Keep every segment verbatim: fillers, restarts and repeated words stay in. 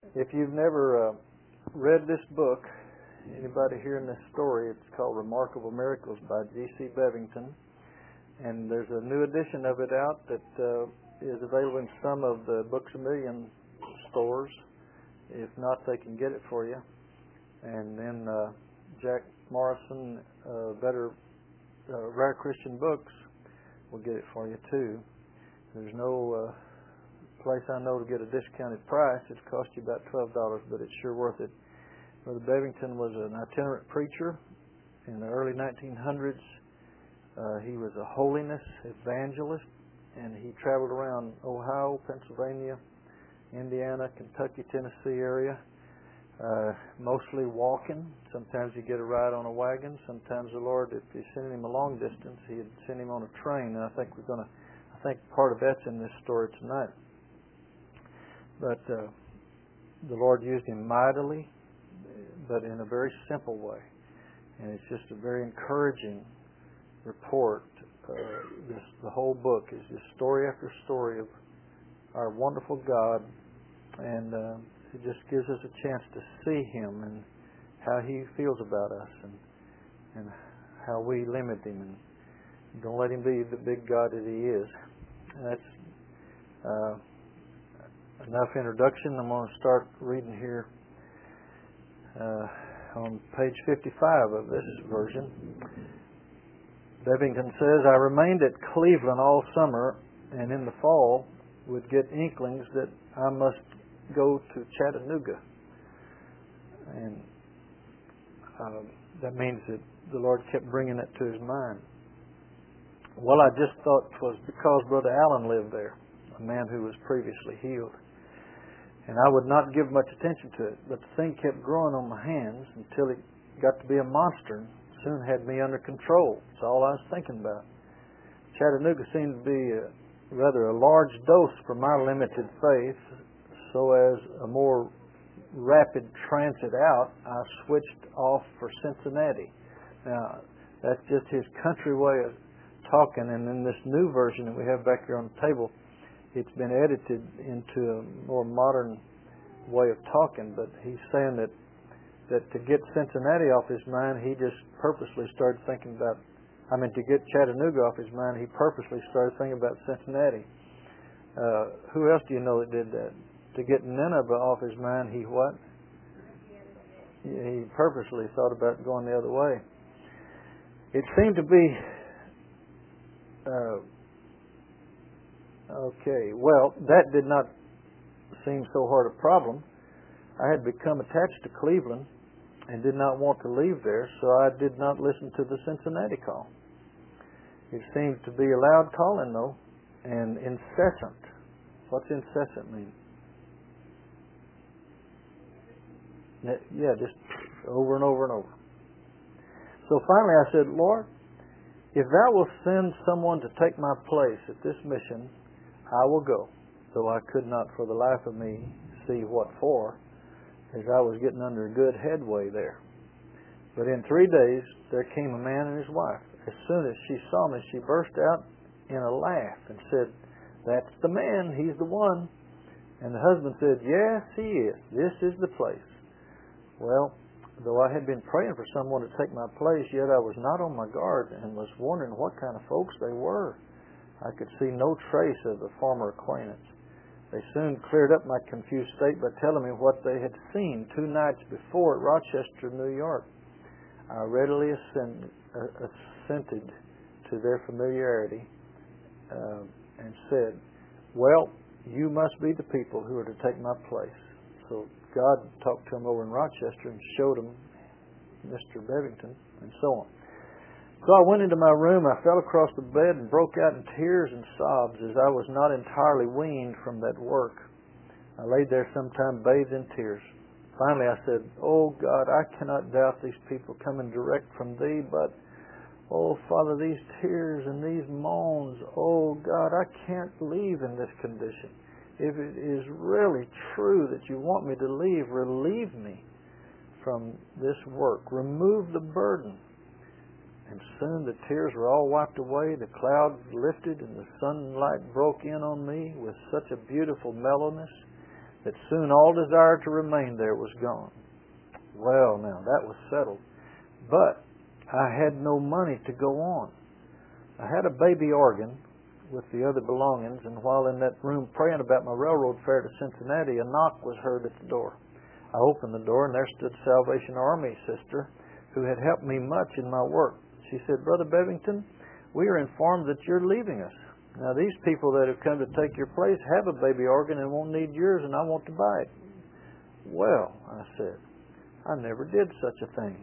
If you've never uh, read this book, anybody hearing this story, it's called Remarkable Miracles by G C Bevington. And there's a new edition of it out that uh, is available in some of the Books A Million stores. If not, they can get it for you. And then uh, Jack Morrison, uh, Better uh, Rare Christian Books, will get it for you too. There's no uh, place I know to get a discounted price. It costs you about twelve dollars, but it's sure worth it. Brother Bevington was an itinerant preacher in the early nineteen hundreds. Uh, he was a holiness evangelist, and he traveled around Ohio, Pennsylvania, Indiana, Kentucky, Tennessee area, uh, mostly walking. Sometimes he'd get a ride on a wagon. Sometimes the Lord, if He sent him a long distance, He'd send him on a train. And I think we're going to, I think part of that's in this story tonight. But uh, the Lord used him mightily, but in a very simple way, and it's just a very encouraging report. Uh, this, the whole book is just story after story of our wonderful God, and uh, it just gives us a chance to see Him and how He feels about us, and and how we limit Him, and don't let Him be the big God that He is. And that's uh, enough introduction. I'm going to start reading here uh, on page fifty-five of this version. Bevington says, I remained at Cleveland all summer, and in the fall would get inklings that I must go to Chattanooga. And uh, that means that the Lord kept bringing it to his mind. Well, I just thought it was because Brother Allen lived there, a man who was previously healed. And I would not give much attention to it, but the thing kept growing on my hands until it got to be a monster and soon had me under control. That's all I was thinking about. Chattanooga seemed to be a, rather a large dose for my limited faith, so as a more rapid transit out, I switched off for Cincinnati. Now, that's just his country way of talking, and in this new version that we have back here on the table, it's been edited into a more modern way of talking, but he's saying that that to get Cincinnati off his mind, he just purposely started thinking about, I mean, to get Chattanooga off his mind, he purposely started thinking about Cincinnati. Uh, who else do you know that did that? To get Nineveh off his mind, he what? He purposely thought about going the other way. It seemed to be, uh, okay, well, that did not seem so hard a problem. I had become attached to Cleveland and did not want to leave there, so I did not listen to the Cincinnati call. It seemed to be a loud calling, though, and incessant. What's incessant mean? Yeah, just over and over and over. So finally I said, Lord, if Thou wilt send someone to take my place at this mission, I will go, though I could not for the life of me see what for, as I was getting under a good headway there. But in three days, there came a man and his wife. As soon as she saw me, she burst out in a laugh and said, that's the man, he's the one. And the husband said, yes, he is. This is the place. Well, though I had been praying for someone to take my place, yet I was not on my guard and was wondering what kind of folks they were. I could see no trace of the former acquaintance. They soon cleared up my confused state by telling me what they had seen two nights before at Rochester, New York. I readily ascended, uh, assented to their familiarity uh, and said, well, you must be the people who are to take my place. So God talked to him over in Rochester and showed him Mister Bevington and so on. So I went into my room, I fell across the bed and broke out in tears and sobs as I was not entirely weaned from that work. I laid there sometime bathed in tears. Finally I said, oh God, I cannot doubt these people coming direct from Thee, but, oh Father, these tears and these moans, oh God, I can't leave in this condition. If it is really true that You want me to leave, relieve me from this work. Remove the burden. And soon the tears were all wiped away, the clouds lifted, and the sunlight broke in on me with such a beautiful mellowness that soon all desire to remain there was gone. Well, now, that was settled. But I had no money to go on. I had a baby organ with the other belongings, and while in that room praying about my railroad fare to Cincinnati, a knock was heard at the door. I opened the door, and there stood Salvation Army sister, who had helped me much in my work. She said, "Brother Bevington, we are informed that you're leaving us. Now, these people that have come to take your place have a baby organ and won't need yours, and I want to buy it." "Well," I said, "I never did such a thing."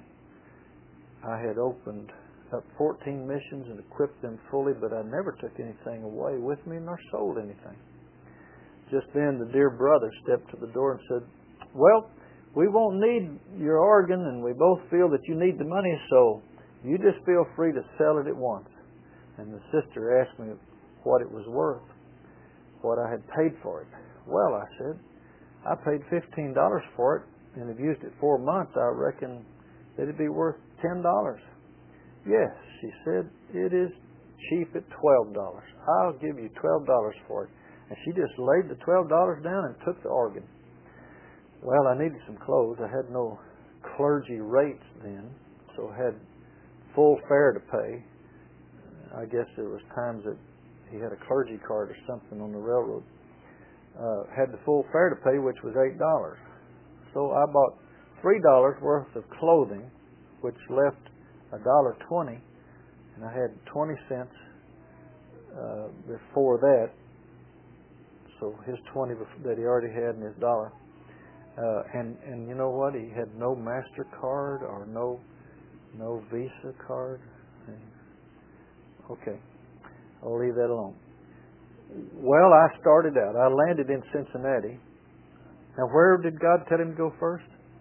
I had opened up fourteen missions and equipped them fully, but I never took anything away with me nor sold anything. Just then the dear brother stepped to the door and said, "Well, we won't need your organ, and we both feel that you need the money, so you just feel free to sell it at once." And the sister asked me what it was worth, what I had paid for it. "Well," I said, "I paid fifteen dollars for it and have used it four months. I reckon that it'd be worth ten dollars. "Yes," she said, "it is cheap at twelve dollars. I'll give you twelve dollars for it." And she just laid the twelve dollars down and took the organ. Well, I needed some clothes. I had no clergy rates then, so I had full fare to pay. I guess there was times that he had a clergy card or something on the railroad. Uh, had the full fare to pay, which was eight dollars. So I bought three dollars worth of clothing, which left a dollar twenty, and I had twenty cents uh, before that. So his twenty that he already had and his dollar. Uh, and and you know what? He had no MasterCard or no no Visa card. Okay, I'll leave that alone. Well, I started out. I landed in Cincinnati. Now, where did God tell him to go first?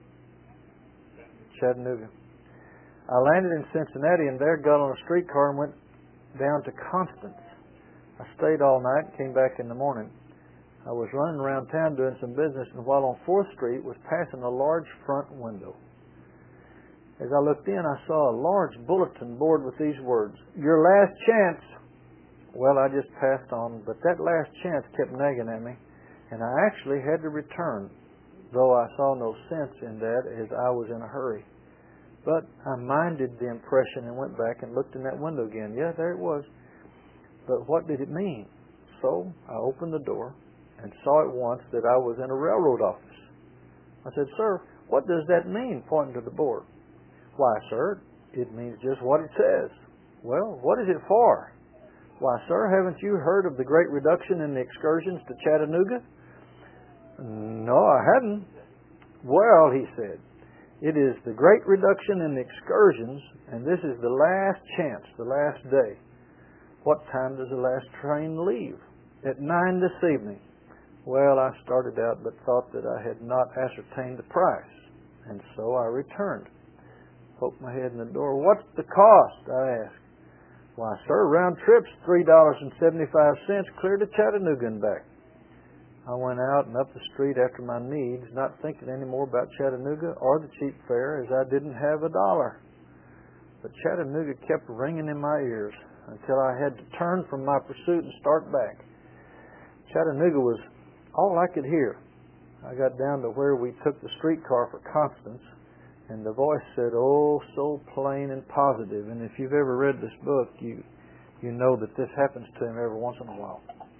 Chattanooga. I landed in Cincinnati and there got on a streetcar and went down to Constance. I stayed all night and came back in the morning. I was running around town doing some business, and while on fourth Street was passing a large front window. As I looked in, I saw a large bulletin board with these words, "Your last chance." Well, I just passed on, but that last chance kept nagging at me, and I actually had to return, though I saw no sense in that as I was in a hurry. But I minded the impression and went back and looked in that window again. Yeah, there it was. But what did it mean? So I opened the door and saw at once that I was in a railroad office. I said, "Sir, what does that mean?" pointing to the board. "Why, sir, it means just what it says." "Well, what is it for?" "Why, sir, haven't you heard of the great reduction in the excursions to Chattanooga?" "No, I hadn't." "Well," he said, "it is the great reduction in the excursions, and this is the last chance, the last day." "What time does the last train leave?" "At nine this evening." Well, I started out but thought that I had not ascertained the price, and so I returned. Poked my head in the door. "What's the cost?" I asked. "Why, sir, round trip's three dollars and seventy-five cents clear to Chattanooga and back." I went out and up the street after my needs, not thinking any more about Chattanooga or the cheap fare, as I didn't have a dollar. But Chattanooga kept ringing in my ears until I had to turn from my pursuit and start back. Chattanooga was all I could hear. I got down to where we took the streetcar for Constance, and the voice said, oh, so plain and positive. And if you've ever read this book, you you know that this happens to him every once in a while.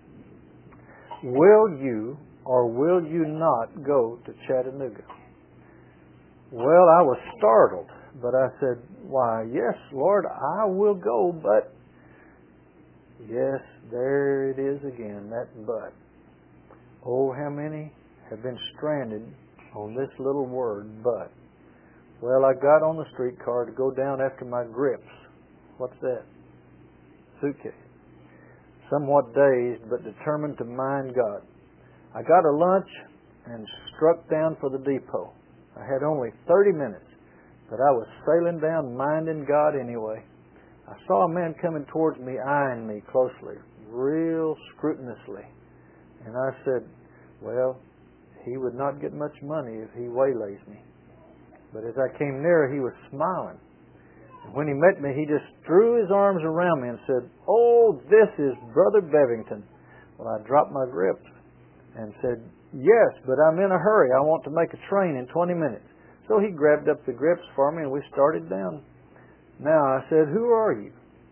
Will you or will you not go to Chattanooga? Well, I was startled, but I said, why, yes, Lord, I will go, but... Yes, there it is again, that but. Oh, how many have been stranded on this little word, but. Well, I got on the streetcar to go down after my grips. What's that? Suitcase. Somewhat dazed, but determined to mind God. I got a lunch and struck down for the depot. I had only thirty minutes, but I was sailing down minding God anyway. I saw a man coming towards me, eyeing me closely, real scrutiniously. And I said, well, he would not get much money if he waylays me. But as I came nearer, he was smiling. And when he met me, he just threw his arms around me and said, oh, this is Brother Bevington. Well, I dropped my grip and said, Yes, but I'm in a hurry. I want to make a train in twenty minutes. So he grabbed up the grips for me and we started down. Now I said, who are you?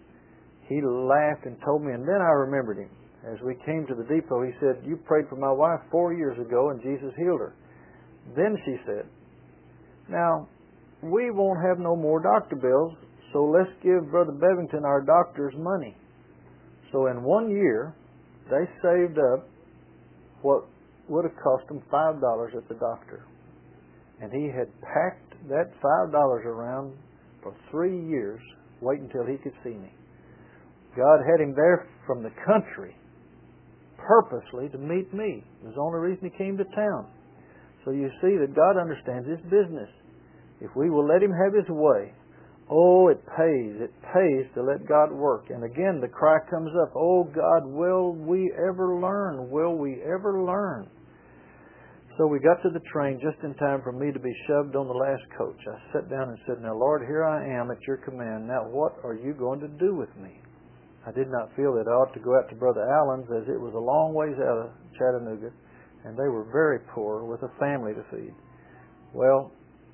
He laughed and told me, and then I remembered him. As we came to the depot, he said, you prayed for my wife four years ago and Jesus healed her. Then she said, now, we won't have no more doctor bills, so let's give Brother Bevington our doctor's money. So in one year, they saved up what would have cost them five dollars at the doctor. And he had packed that five dollars around for three years, waiting until he could see me. God had him there from the country purposely to meet me. It was the only reason he came to town. So you see that God understands His business. If we will let Him have His way, oh, it pays. It pays to let God work. And again, the cry comes up, oh God, will we ever learn? Will we ever learn? So we got to the train just in time for me to be shoved on the last coach. I sat down and said, now Lord, here I am at your command. Now what are you going to do with me? I did not feel that I ought to go out to Brother Allen's, as it was a long ways out of Chattanooga, and they were very poor with a family to feed. Well,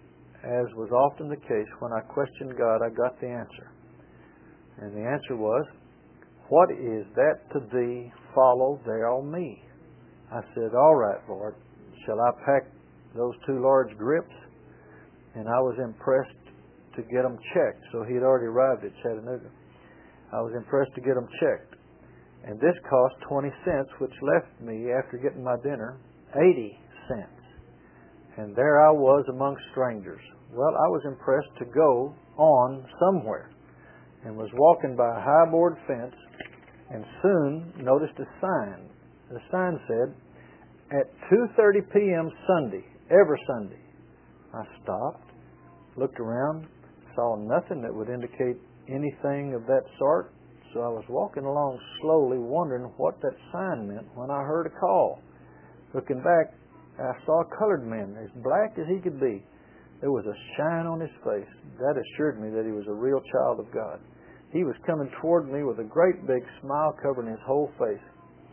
as was often the case, when I questioned God, I got the answer. And the answer was, what is that to thee? Follow thou me. I said, all right, Lord, shall I pack those two large grips? And I was impressed to get them checked. So he had already arrived at Chattanooga. I was impressed to get them checked. And this cost twenty cents, which left me, after getting my dinner, eighty cents. And there I was among strangers. Well, I was impressed to go on somewhere, and was walking by a high board fence, and soon noticed a sign. The sign said, at two thirty p.m. Sunday, every Sunday. I stopped, looked around, saw nothing that would indicate anything of that sort, so I was walking along slowly, wondering what that sign meant, when I heard a call. Looking back, I saw a colored man, as black as he could be. There was a shine on his face. That assured me that he was a real child of God. He was coming toward me with a great big smile covering his whole face.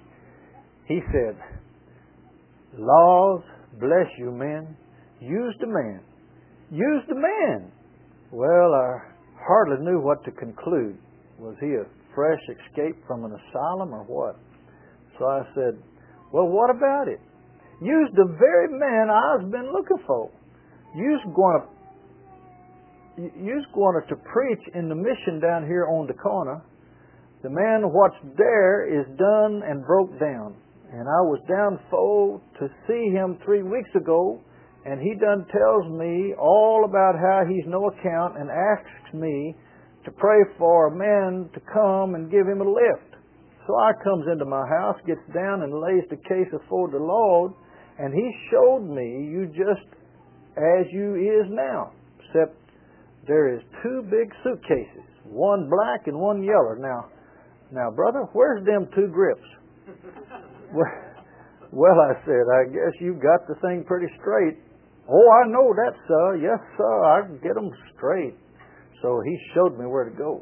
He said, laws, bless you, men. Used a man. Used a man. Well, I hardly knew what to conclude. Was he a fresh escape from an asylum or what? So I said, well, what about it? You's the very man I've been looking for. You's going to you's going to preach in the mission down here on the corner. The man what's there is done and broke down. And I was down for to see him three weeks ago, and he done tells me all about how he's no account and asks me to pray for a man to come and give him a lift. So I comes into my house, gets down and lays the case afore the Lord, and he showed me you just as you is now, except there is two big suitcases, one black and one yellow. Now, now, brother, where's them two grips? well, well, I said, I guess you got the thing pretty straight. Oh, I know that, sir. Yes, sir, I can get them straight. So he showed me where to go.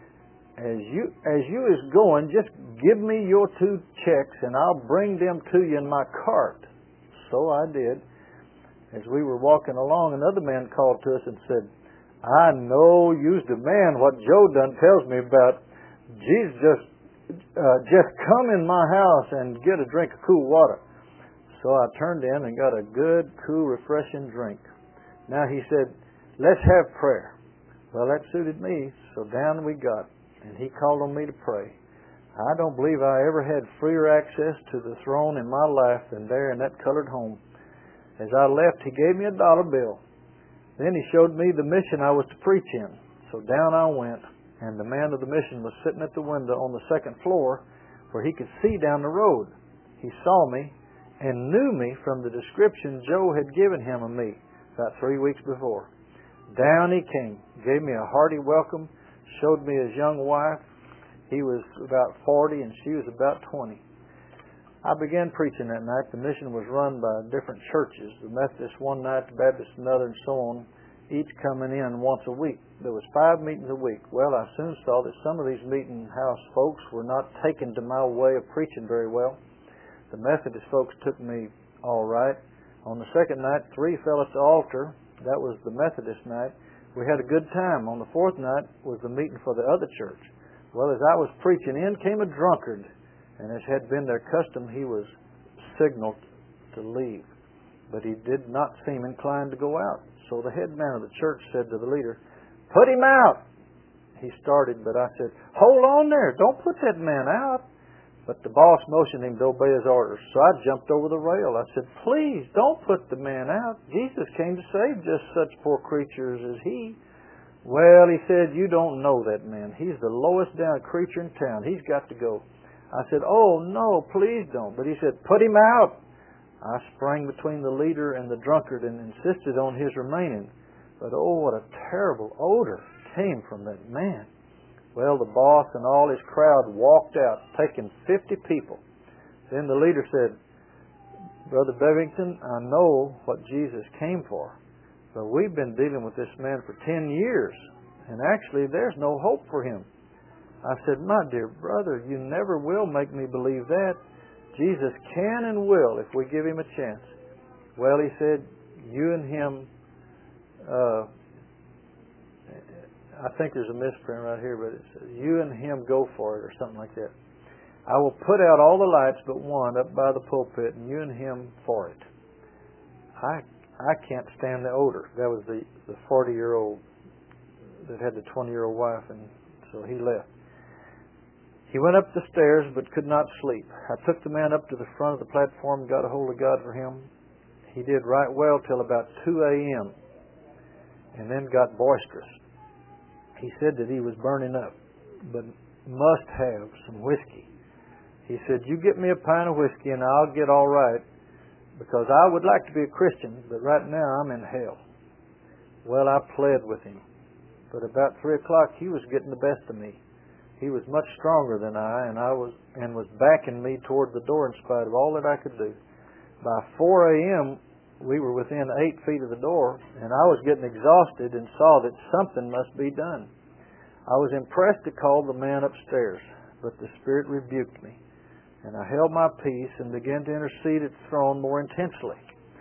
As you as you is going, just give me your two checks and I'll bring them to you in my cart. So I did. As we were walking along, another man called to us and said, I know you's the man what Joe done tells me about. Jesus, just, uh, just come in my house and get a drink of cool water. So I turned in and got a good, cool, refreshing drink. Now he said, let's have prayer. Well, that suited me, so down we got. And he called on me to pray. I don't believe I ever had freer access to the throne in my life than there in that colored home. As I left, he gave me a dollar bill. Then he showed me the mission I was to preach in. So down I went, and the man of the mission was sitting at the window on the second floor where he could see down the road. He saw me and knew me from the description Joe had given him of me about three weeks before. Down he came, gave me a hearty welcome, showed me his young wife. He was about forty and she was about twenty. I began preaching that night. The mission was run by different churches, the Methodist one night, the Baptist another, and so on, each coming in once a week. There was five meetings a week. Well, I soon saw that some of these meeting house folks were not taken to my way of preaching very well. The Methodist folks took me all right. On the second night, three fell at the altar. That was the Methodist night. We had a good time. On the fourth night was the meeting for the other church. Well, as I was preaching, in came a drunkard, and as had been their custom, he was signaled to leave. But he did not seem inclined to go out. So the head man of the church said to the leader, "Put him out!" He started, but I said, "Hold on there. Don't put that man out." But the boss motioned him to obey his orders. So I jumped over the rail. I said, "Please, don't put the man out. Jesus came to save just such poor creatures as he." Well, he said, "You don't know that man. He's the lowest down creature in town. He's got to go." I said, "Oh, no, please don't." But he said, "Put him out." I sprang between the leader and the drunkard and insisted on his remaining. But oh, what a terrible odor came from that man. Well, the boss and all his crowd walked out, taking fifty people. Then the leader said, "Brother Bevington, I know what Jesus came for, but we've been dealing with this man for ten years, and actually there's no hope for him." I said, "My dear brother, you never will make me believe that. Jesus can and will if we give him a chance." Well, he said, "You and him," uh, I think there's a misprint right here, but it says, "You and him go for it," or something like that. "I will put out all the lights but one up by the pulpit, and you and him for it." I I can't stand the odor. That was the the forty-year-old that had the twenty-year-old wife, and so he left. He went up the stairs but could not sleep. I took the man up to the front of the platform and got a hold of God for him. He did right well till about two a.m. and then got boisterous. He said that he was burning up, but must have some whiskey. He said, "You get me a pint of whiskey and I'll get all right, because I would like to be a Christian, but right now I'm in hell." Well, I pled with him. But about three o'clock he was getting the best of me. He was much stronger than I, and I was and was backing me toward the door in spite of all that I could do. By four a.m. we were within eight feet of the door, and I was getting exhausted and saw that something must be done. I was impressed to call the man upstairs, but the Spirit rebuked me, and I held my peace and began to intercede at the throne more intensely.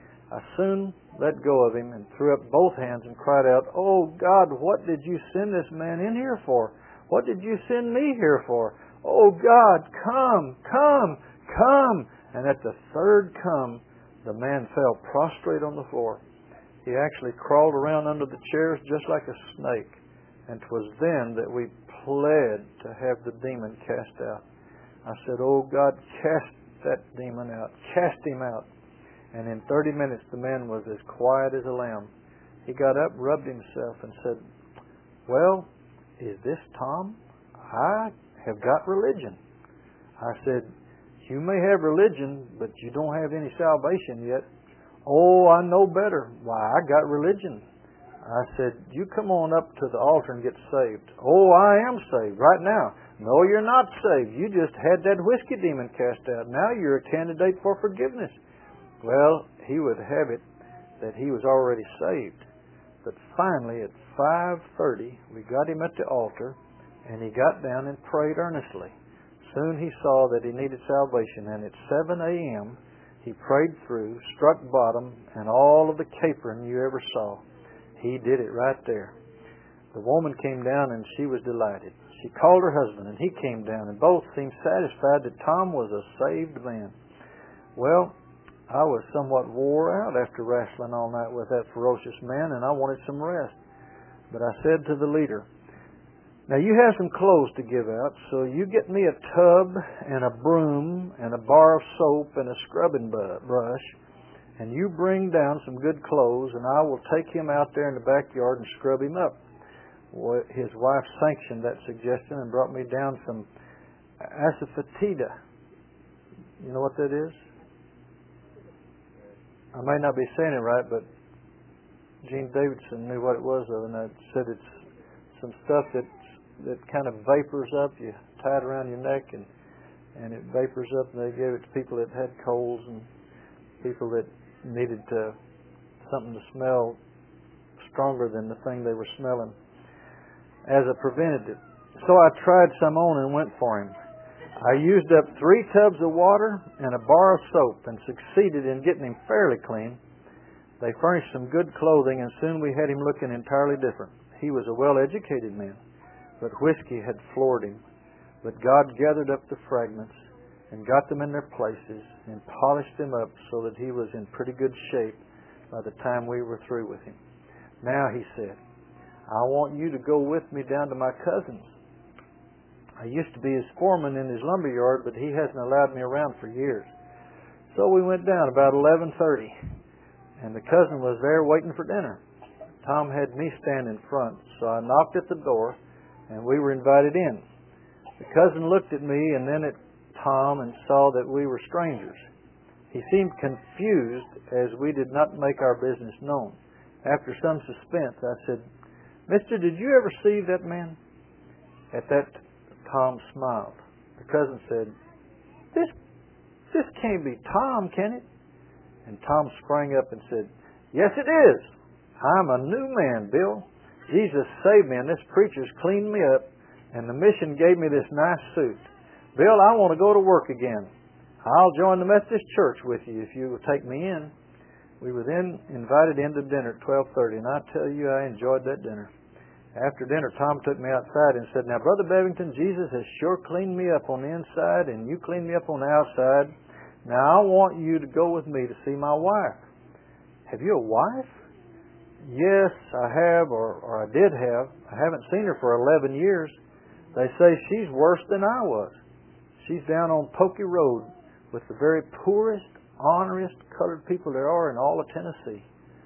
I soon let go of him and threw up both hands and cried out, "Oh God, what did you send this man in here for? What did you send me here for? Oh God, come, come, come!" And at the third come, the man fell prostrate on the floor. He actually crawled around under the chairs just like a snake. And 'twas then that we pled to have the demon cast out. I said, "Oh God, cast that demon out. Cast him out." And in thirty minutes the man was as quiet as a lamb. He got up, rubbed himself, and said, "Well, is this Tom? I have got religion." I said, "You may have religion, but you don't have any salvation yet." "Oh, I know better. Why, I got religion." I said, "You come on up to the altar and get saved." "Oh, I am saved right now." "No, you're not saved. You just had that whiskey demon cast out. Now you're a candidate for forgiveness." Well, he would have it that he was already saved. But finally, at five thirty, we got him at the altar, and he got down and prayed earnestly. Soon he saw that he needed salvation, and at seven a.m. he prayed through, struck bottom, and all of the capering you ever saw. He did it right there. The woman came down, and she was delighted. She called her husband, and he came down, and both seemed satisfied that Tom was a saved man. Well, I was somewhat wore out after wrestling all night with that ferocious man, and I wanted some rest. But I said to the leader, "Now you have some clothes to give out, so you get me a tub and a broom and a bar of soap and a scrubbing brush, and you bring down some good clothes, and I will take him out there in the backyard and scrub him up." Well, his wife sanctioned that suggestion and brought me down some asafoetida. You know what that is? I may not be saying it right, but Gene Davidson knew what it was, though, and I said it's some stuff that that kind of vapors up. You tie it around your neck, and and it vapors up, and they gave it to people that had colds and people that needed to, something to smell stronger than the thing they were smelling as a preventative. So I tried some on and went for him. I used up three tubs of water and a bar of soap and succeeded in getting him fairly clean. They furnished some good clothing, and soon we had him looking entirely different. He was a well-educated man, but whiskey had floored him. But God gathered up the fragments and got them in their places and polished them up so that he was in pretty good shape by the time we were through with him. Now, he said, I want you to go with me down to my cousin's. I used to be his foreman in his lumber yard, but he hasn't allowed me around for years. So we went down about eleven thirty, and the cousin was there waiting for dinner. Tom had me stand in front, so I knocked at the door, and we were invited in. The cousin looked at me and then at Tom and saw that we were strangers. He seemed confused as we did not make our business known. After some suspense, I said, Mister, did you ever see that man? At that, Tom smiled. The cousin said, This this can't be Tom, can it? And Tom sprang up and said, Yes, it is. I'm a new man, Bill. Jesus saved me, and this preacher's cleaned me up, and the mission gave me this nice suit. Bill, I want to go to work again. I'll join the Methodist Church with you if you will take me in. We were then invited into dinner at twelve thirty, and I tell you, I enjoyed that dinner. After dinner, Tom took me outside and said, Now, Brother Bevington, Jesus has sure cleaned me up on the inside, and you cleaned me up on the outside. Now, I want you to go with me to see my wife. Have you a wife? Yes, I have, or, or I did have. I haven't seen her for eleven years. They say she's worse than I was. She's down on Pokey Road with the very poorest, honorest colored people there are in all of Tennessee.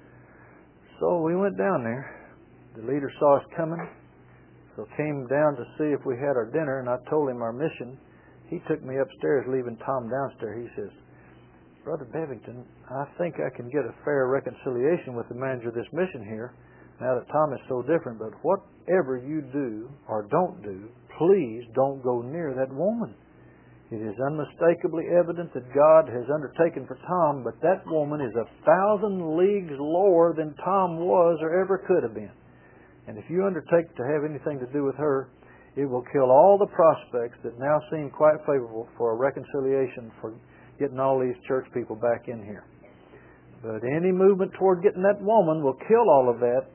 So we went down there. The leader saw us coming, so came down to see if we had our dinner, and I told him our mission. He took me upstairs, leaving Tom downstairs. He says, Brother Bevington, I think I can get a fair reconciliation with the manager of this mission here, now that Tom is so different, but whatever you do or don't do, please don't go near that woman. It is unmistakably evident that God has undertaken for Tom, but that woman is a thousand leagues lower than Tom was or ever could have been. And if you undertake to have anything to do with her, it will kill all the prospects that now seem quite favorable for a reconciliation for getting all these church people back in here. But any movement toward getting that woman will kill all of that,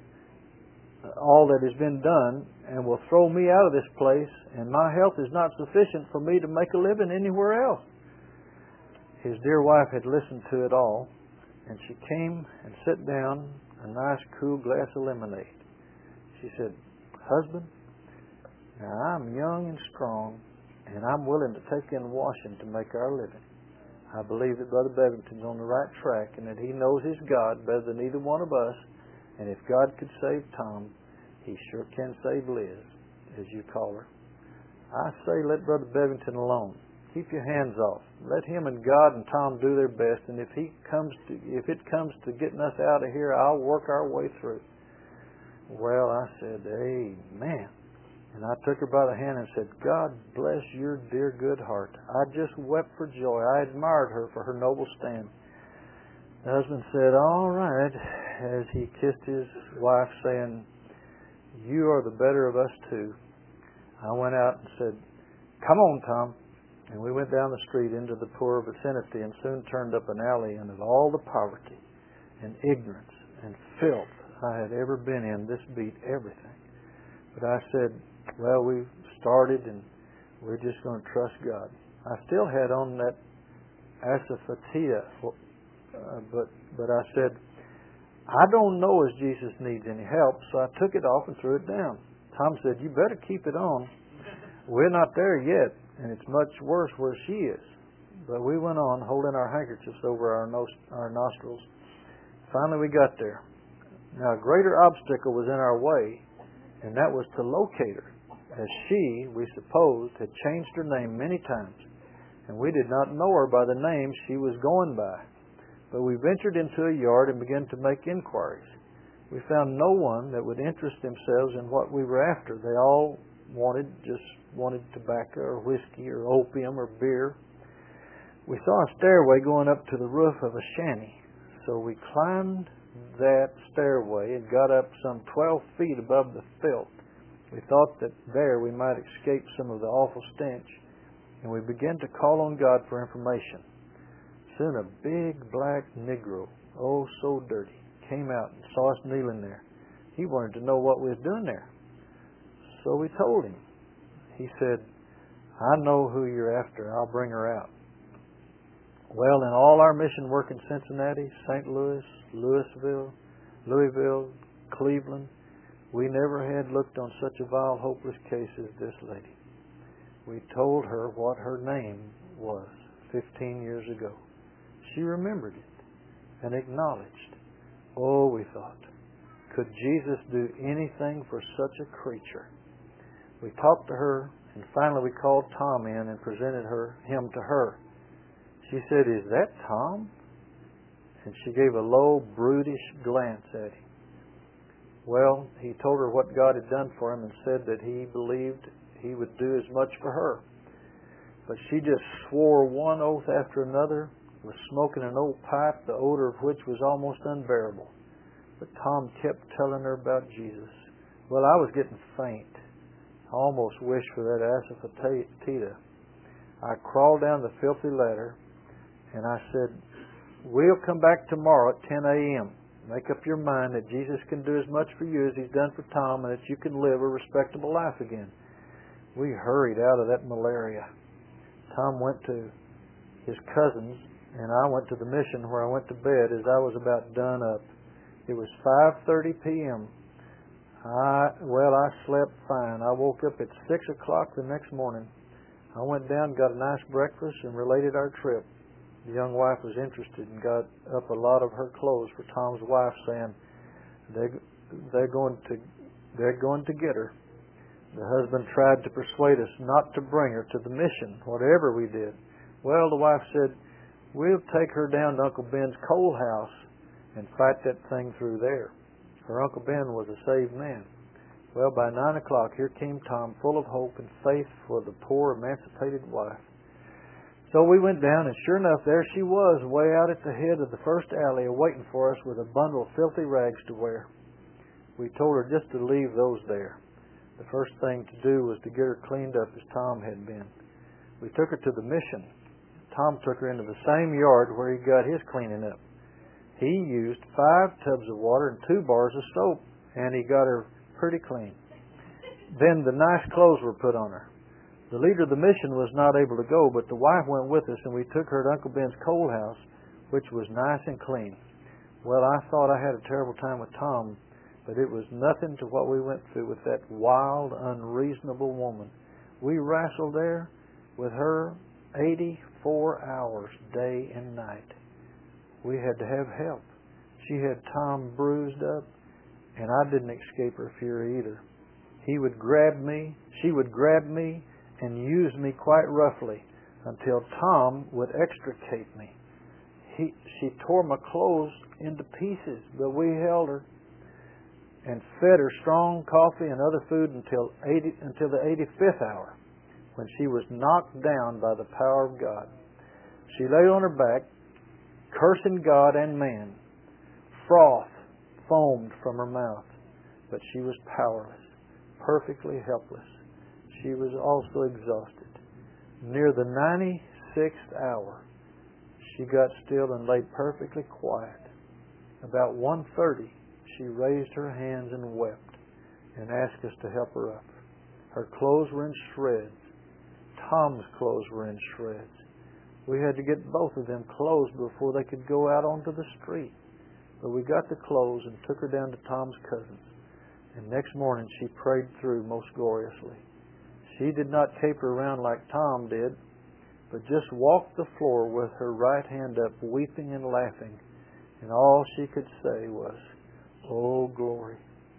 all that has been done, and will throw me out of this place, and my health is not sufficient for me to make a living anywhere else. His dear wife had listened to it all, and she came and sat down a nice cool glass of lemonade. She said, Husband, now I'm young and strong, and I'm willing to take in washing to make our living. I believe that Brother Bevington's on the right track and that he knows his God better than either one of us. And if God could save Tom, he sure can save Liz, as you call her. I say let Brother Bevington alone. Keep your hands off. Let him and God and Tom do their best. And if he comes to, if it comes to getting us out of here, I'll work our way through. Well, I said, Amen. And I took her by the hand and said, God bless your dear good heart. I just wept for joy. I admired her for her noble stand. The husband said, All right, as he kissed his wife, saying, You are the better of us two. I went out and said, Come on, Tom. And we went down the street into the poor vicinity and soon turned up an alley, and of all the poverty and ignorance and filth I had ever been in, this beat everything. But I said, well, we've started and we're just going to trust God. I still had on that asafoetida, uh, but but I said, I don't know if Jesus needs any help, so I took it off and threw it down. Tom said, you better keep it on. We're not there yet, and it's much worse where she is. But we went on, holding our handkerchiefs over our, nos- our nostrils. Finally, we got there. Now, a greater obstacle was in our way, and that was to locate her, as she, we supposed, had changed her name many times, and we did not know her by the name she was going by. But we ventured into a yard and began to make inquiries. We found no one that would interest themselves in what we were after. They all wanted, just wanted tobacco or whiskey or opium or beer. We saw a stairway going up to the roof of a shanty, so we climbed that stairway and got up some twelve feet above the filth. We thought that there we might escape some of the awful stench. and we began to call on God for information. Soon a big black Negro, oh so dirty, came out and saw us kneeling there. He wanted to know what we was doing there. So we told him. He said, I know who you're after. I'll bring her out. Well, in all our mission work in Cincinnati, Saint Louis, Louisville, Louisville, Cleveland, we never had looked on such a vile, hopeless case as this lady. We told her what her name was fifteen years ago. She remembered it and acknowledged. Oh, we thought, could Jesus do anything for such a creature? We talked to her, and finally we called Tom in and presented her him to her. She said, is that Tom? And she gave a low, brutish glance at him. Well, he told her what God had done for him and said that he believed he would do as much for her. But she just swore one oath after another, was smoking an old pipe, the odor of which was almost unbearable. But Tom kept telling her about Jesus. Well, I was getting faint. I almost wished for that asafoetida. I crawled down the filthy ladder, and I said, we'll come back tomorrow at ten a.m. Make up your mind that Jesus can do as much for you as He's done for Tom, and that you can live a respectable life again. We hurried out of that malaria. Tom went to his cousins, and I went to the mission where I went to bed as I was about done up. It was five thirty p.m. I, well, I slept fine. I woke up at six o'clock the next morning. I went down, got a nice breakfast, and related our trip. The young wife was interested and got up a lot of her clothes for Tom's wife, saying they they're going to they're going to get her. The husband tried to persuade us not to bring her to the mission, whatever we did. Well, the wife said, we'll take her down to Uncle Ben's coal house and fight that thing through there. Her Uncle Ben was a saved man. Well, by nine o'clock, here came Tom, full of hope and faith for the poor, emancipated wife. So we went down, and sure enough, there she was, way out at the head of the first alley, waiting for us with a bundle of filthy rags to wear. We told her just to leave those there. The first thing to do was to get her cleaned up as Tom had been. We took her to the mission. Tom took her into the same yard where he got his cleaning up. He used five tubs of water and two bars of soap, and he got her pretty clean. Then the nice clothes were put on her. The leader of the mission was not able to go, but the wife went with us, and we took her to Uncle Ben's coal house, which was nice and clean. Well, I thought I had a terrible time with Tom, but it was nothing to what we went through with that wild, unreasonable woman. We wrestled there with her eighty-four hours, day and night. We had to have help. She had Tom bruised up, and I didn't escape her fury either. He would grab me, she would grab me, and use me quite roughly until Tom would extricate me. He, she tore my clothes into pieces, but we held her and fed her strong coffee and other food until eighty, until the eighty-fifth hour, when she was knocked down by the power of God. She lay on her back, cursing God and man. Froth foamed from her mouth, but she was powerless, perfectly helpless. She was also exhausted. Near the ninety-sixth hour, she got still and lay perfectly quiet. About one thirty, she raised her hands and wept and asked us to help her up. Her clothes were in shreds. Tom's clothes were in shreds. We had to get both of them clothes before they could go out onto the street. But we got the clothes and took her down to Tom's cousins. And next morning she prayed through most gloriously. She did not caper around like Tom did, but just walked the floor with her right hand up, weeping and laughing. And all she could say was, "Oh, glory,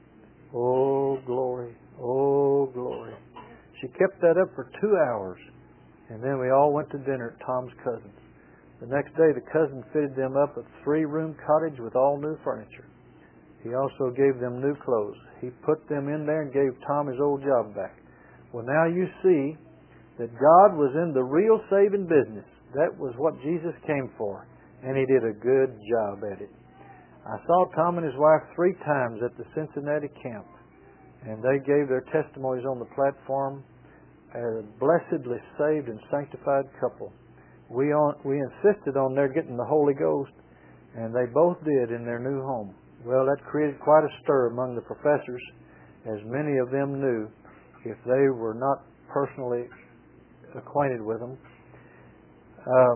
oh, glory, oh, glory." She kept that up for two hours. And then we all went to dinner at Tom's cousins. The next day, the cousin fitted them up a three-room cottage with all new furniture. He also gave them new clothes. He put them in there and gave Tom his old job back. Well, now you see that God was in the real saving business. That was what Jesus came for, and He did a good job at it. I saw Tom and his wife three times at the Cincinnati camp, and they gave their testimonies on the platform a blessedly saved and sanctified couple. We on, we insisted on their getting the Holy Ghost, and they both did in their new home. Well, that created quite a stir among the professors, as many of them knew, if they were not personally acquainted with them. Uh,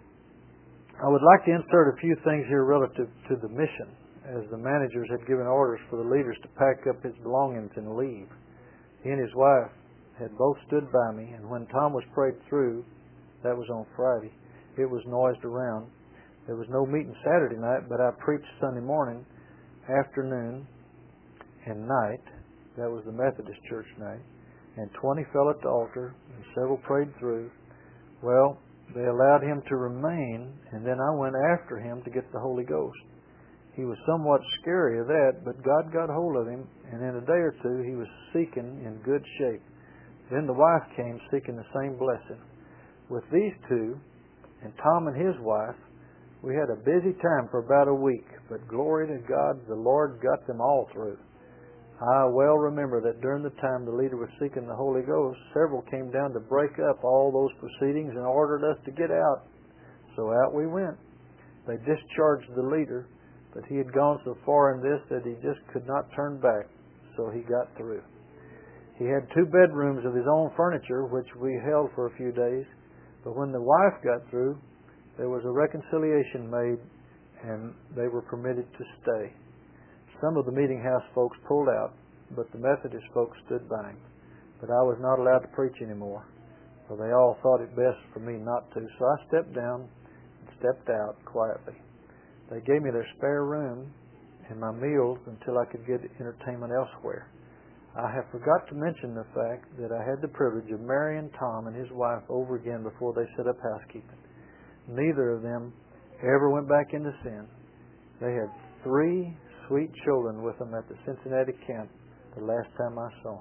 I would like to insert a few things here relative to the mission, as the managers had given orders for the leaders to pack up his belongings and leave. He and his wife had both stood by me, and when Tom was prayed through, that was on Friday, it was noised around. There was no meeting Saturday night, but I preached Sunday morning, afternoon, and night. That was the Methodist church night. And twenty fell at the altar, and several prayed through. Well, they allowed him to remain, and then I went after him to get the Holy Ghost. He was somewhat scary of that, but God got hold of him, and in a day or two he was seeking in good shape. Then the wife came seeking the same blessing. With these two, and Tom and his wife, we had a busy time for about a week, but glory to God, the Lord got them all through. I well remember that during the time the leader was seeking the Holy Ghost, several came down to break up all those proceedings and ordered us to get out. So out we went. They discharged the leader, but he had gone so far in this that he just could not turn back, so he got through. He had two bedrooms of his own furniture, which we held for a few days, but when the wife got through, there was a reconciliation made, and they were permitted to stay. Some of the meeting house folks pulled out, but the Methodist folks stood by him. But I was not allowed to preach anymore, so they all thought it best for me not to. So I stepped down and stepped out quietly. They gave me their spare room and my meals until I could get entertainment elsewhere. I have forgot to mention the fact that I had the privilege of marrying Tom and his wife over again before they set up housekeeping. Neither of them ever went back into sin. They had three sweet children with them at the Cincinnati camp the last time I saw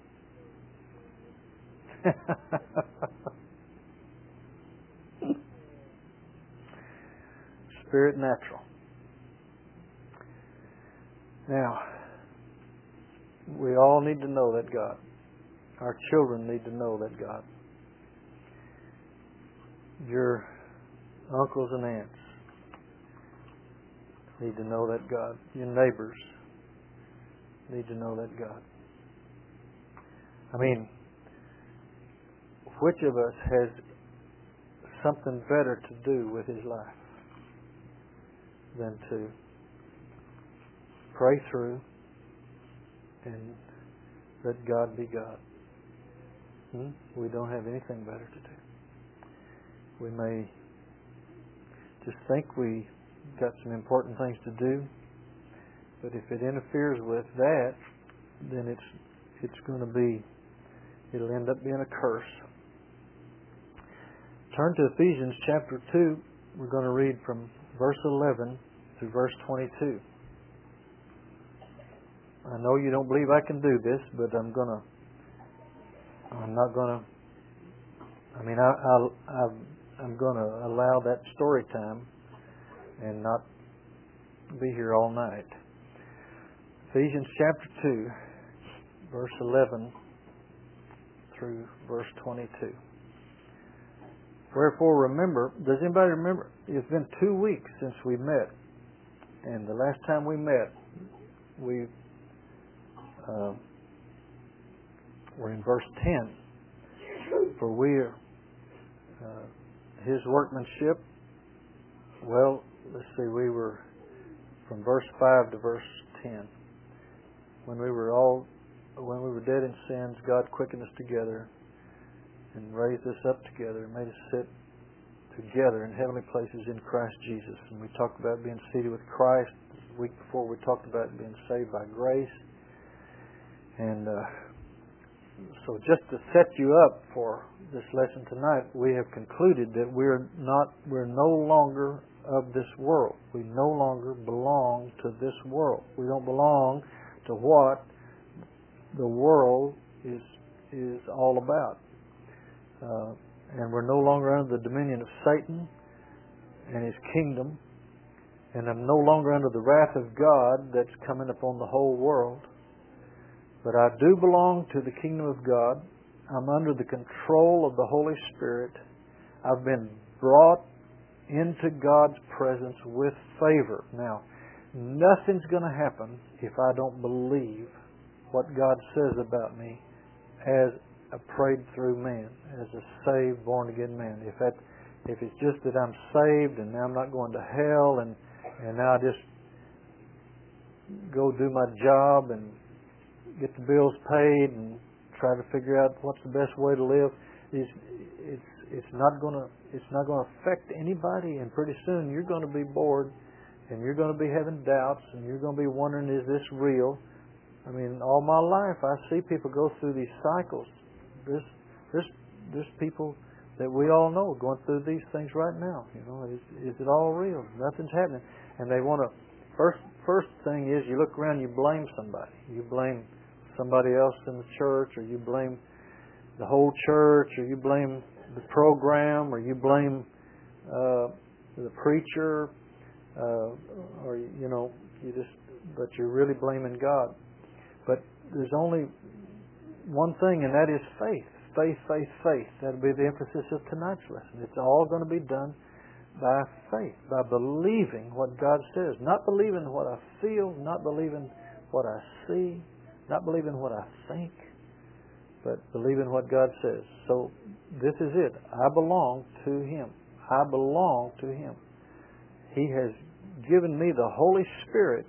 them. Spirit natural. Now, we all need to know that God. Our children need to know that God. Your uncles and aunts need to know that God. Your neighbors need to know that God. I mean, which of us has something better to do with his life than to pray through and let God be God? Hmm? We don't have anything better to do. We may just think we got some important things to do, but if it interferes with that, then it's it's going to be, it'll end up being a curse. Turn to Ephesians chapter two. We're going to read from verse eleven through verse twenty-two. I know you don't believe I can do this, but I'm going to, I'm not going to, I mean, I, I'll, I'll, I'm going to allow that story time and not be here all night. Ephesians chapter two, verse eleven through verse twenty-two. Wherefore remember, does anybody remember? It's been two weeks since we met. And the last time we met, we uh, were in verse ten. For we are uh, His workmanship. Well, let's see, we were from verse five to verse ten. When we were all, when we were dead in sins, God quickened us together and raised us up together and made us sit together in heavenly places in Christ Jesus. And we talked about being seated with Christ. The week before we talked about being saved by grace. And uh, so just to set you up for this lesson tonight, we have concluded that we're not, we're no longer of this world. We no longer belong to this world. We don't belong to what the world is is all about. Uh, and we're no longer under the dominion of Satan and his kingdom. And I'm no longer under the wrath of God that's coming upon the whole world. But I do belong to the kingdom of God. I'm under the control of the Holy Spirit. I've been brought into God's presence with favor. Now, nothing's going to happen if I don't believe what God says about me as a prayed through man, as a saved, born again man. If that, if it's just that I'm saved and now I'm not going to hell and and now I just go do my job and get the bills paid and try to figure out what's the best way to live, it's it's it's not going to it's not going to affect anybody. And pretty soon you're going to be bored, and you're going to be having doubts, and you're going to be wondering, is this real? I mean, all my life I see people go through these cycles. There's there's there's people that we all know going through these things right now. You know, is, is it all real? Nothing's happening, and they want to. First first thing is you look around, you blame somebody. You blame somebody else in the church, or you blame the whole church, or you blame the program, or you blame uh, the preacher, uh, or you know, you just. But you're really blaming God. But there's only one thing, and that is faith. Faith, faith, faith. That'll be the emphasis of tonight's lesson. It's all going to be done by faith, by believing what God says. Not believing what I feel, not believing what I see, not believing what I think, but believing what God says. So this is it. I belong to Him. I belong to Him. He has given me the Holy Spirit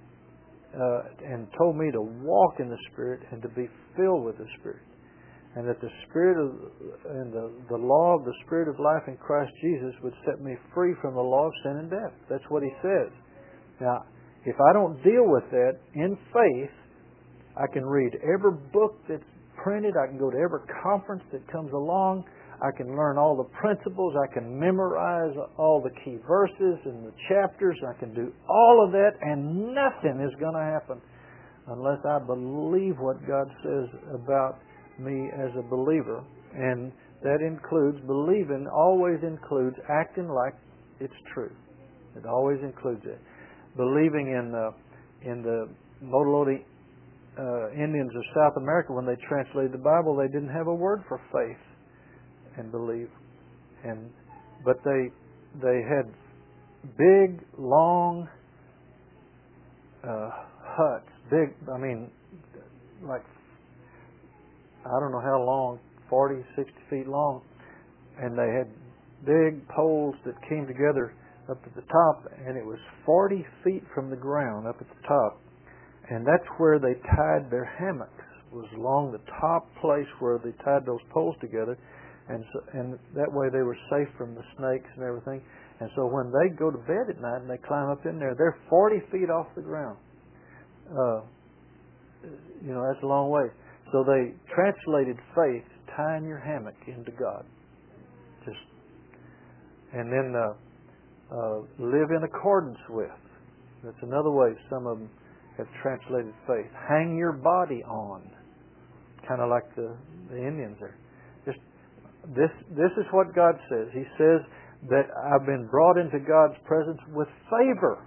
uh, and told me to walk in the Spirit and to be filled with the Spirit. And that the Spirit of and the, the law of the Spirit of life in Christ Jesus would set me free from the law of sin and death. That's what He says. Now, if I don't deal with that in faith, I can read every book that's printed. I can go to every conference that comes along. I can learn all the principles. I can memorize all the key verses and the chapters. I can do all of that, and nothing is going to happen unless I believe what God says about me as a believer. And that includes, believing always includes acting like it's true. It always includes it. Believing in the, in the Modeloti uh, Indians of South America, when they translated the Bible, they didn't have a word for faith and believe. And but they they had big, long uh, huts. Big, I mean, like, I don't know how long, forty, sixty feet long. And they had big poles that came together up at the top, and it was forty feet from the ground up at the top. And that's where they tied their hammocks, was along the top place where they tied those poles together. And so, and that way they were safe from the snakes and everything. And so when they go to bed at night and they climb up in there, they're forty feet off the ground. Uh, you know, that's a long way. So they translated faith, tying your hammock into God. Just, and then uh, uh, live in accordance with. That's another way some of them have translated faith. Hang your body on, kind of like the, the Indians there. Just this. This is what God says. He says that I've been brought into God's presence with favor.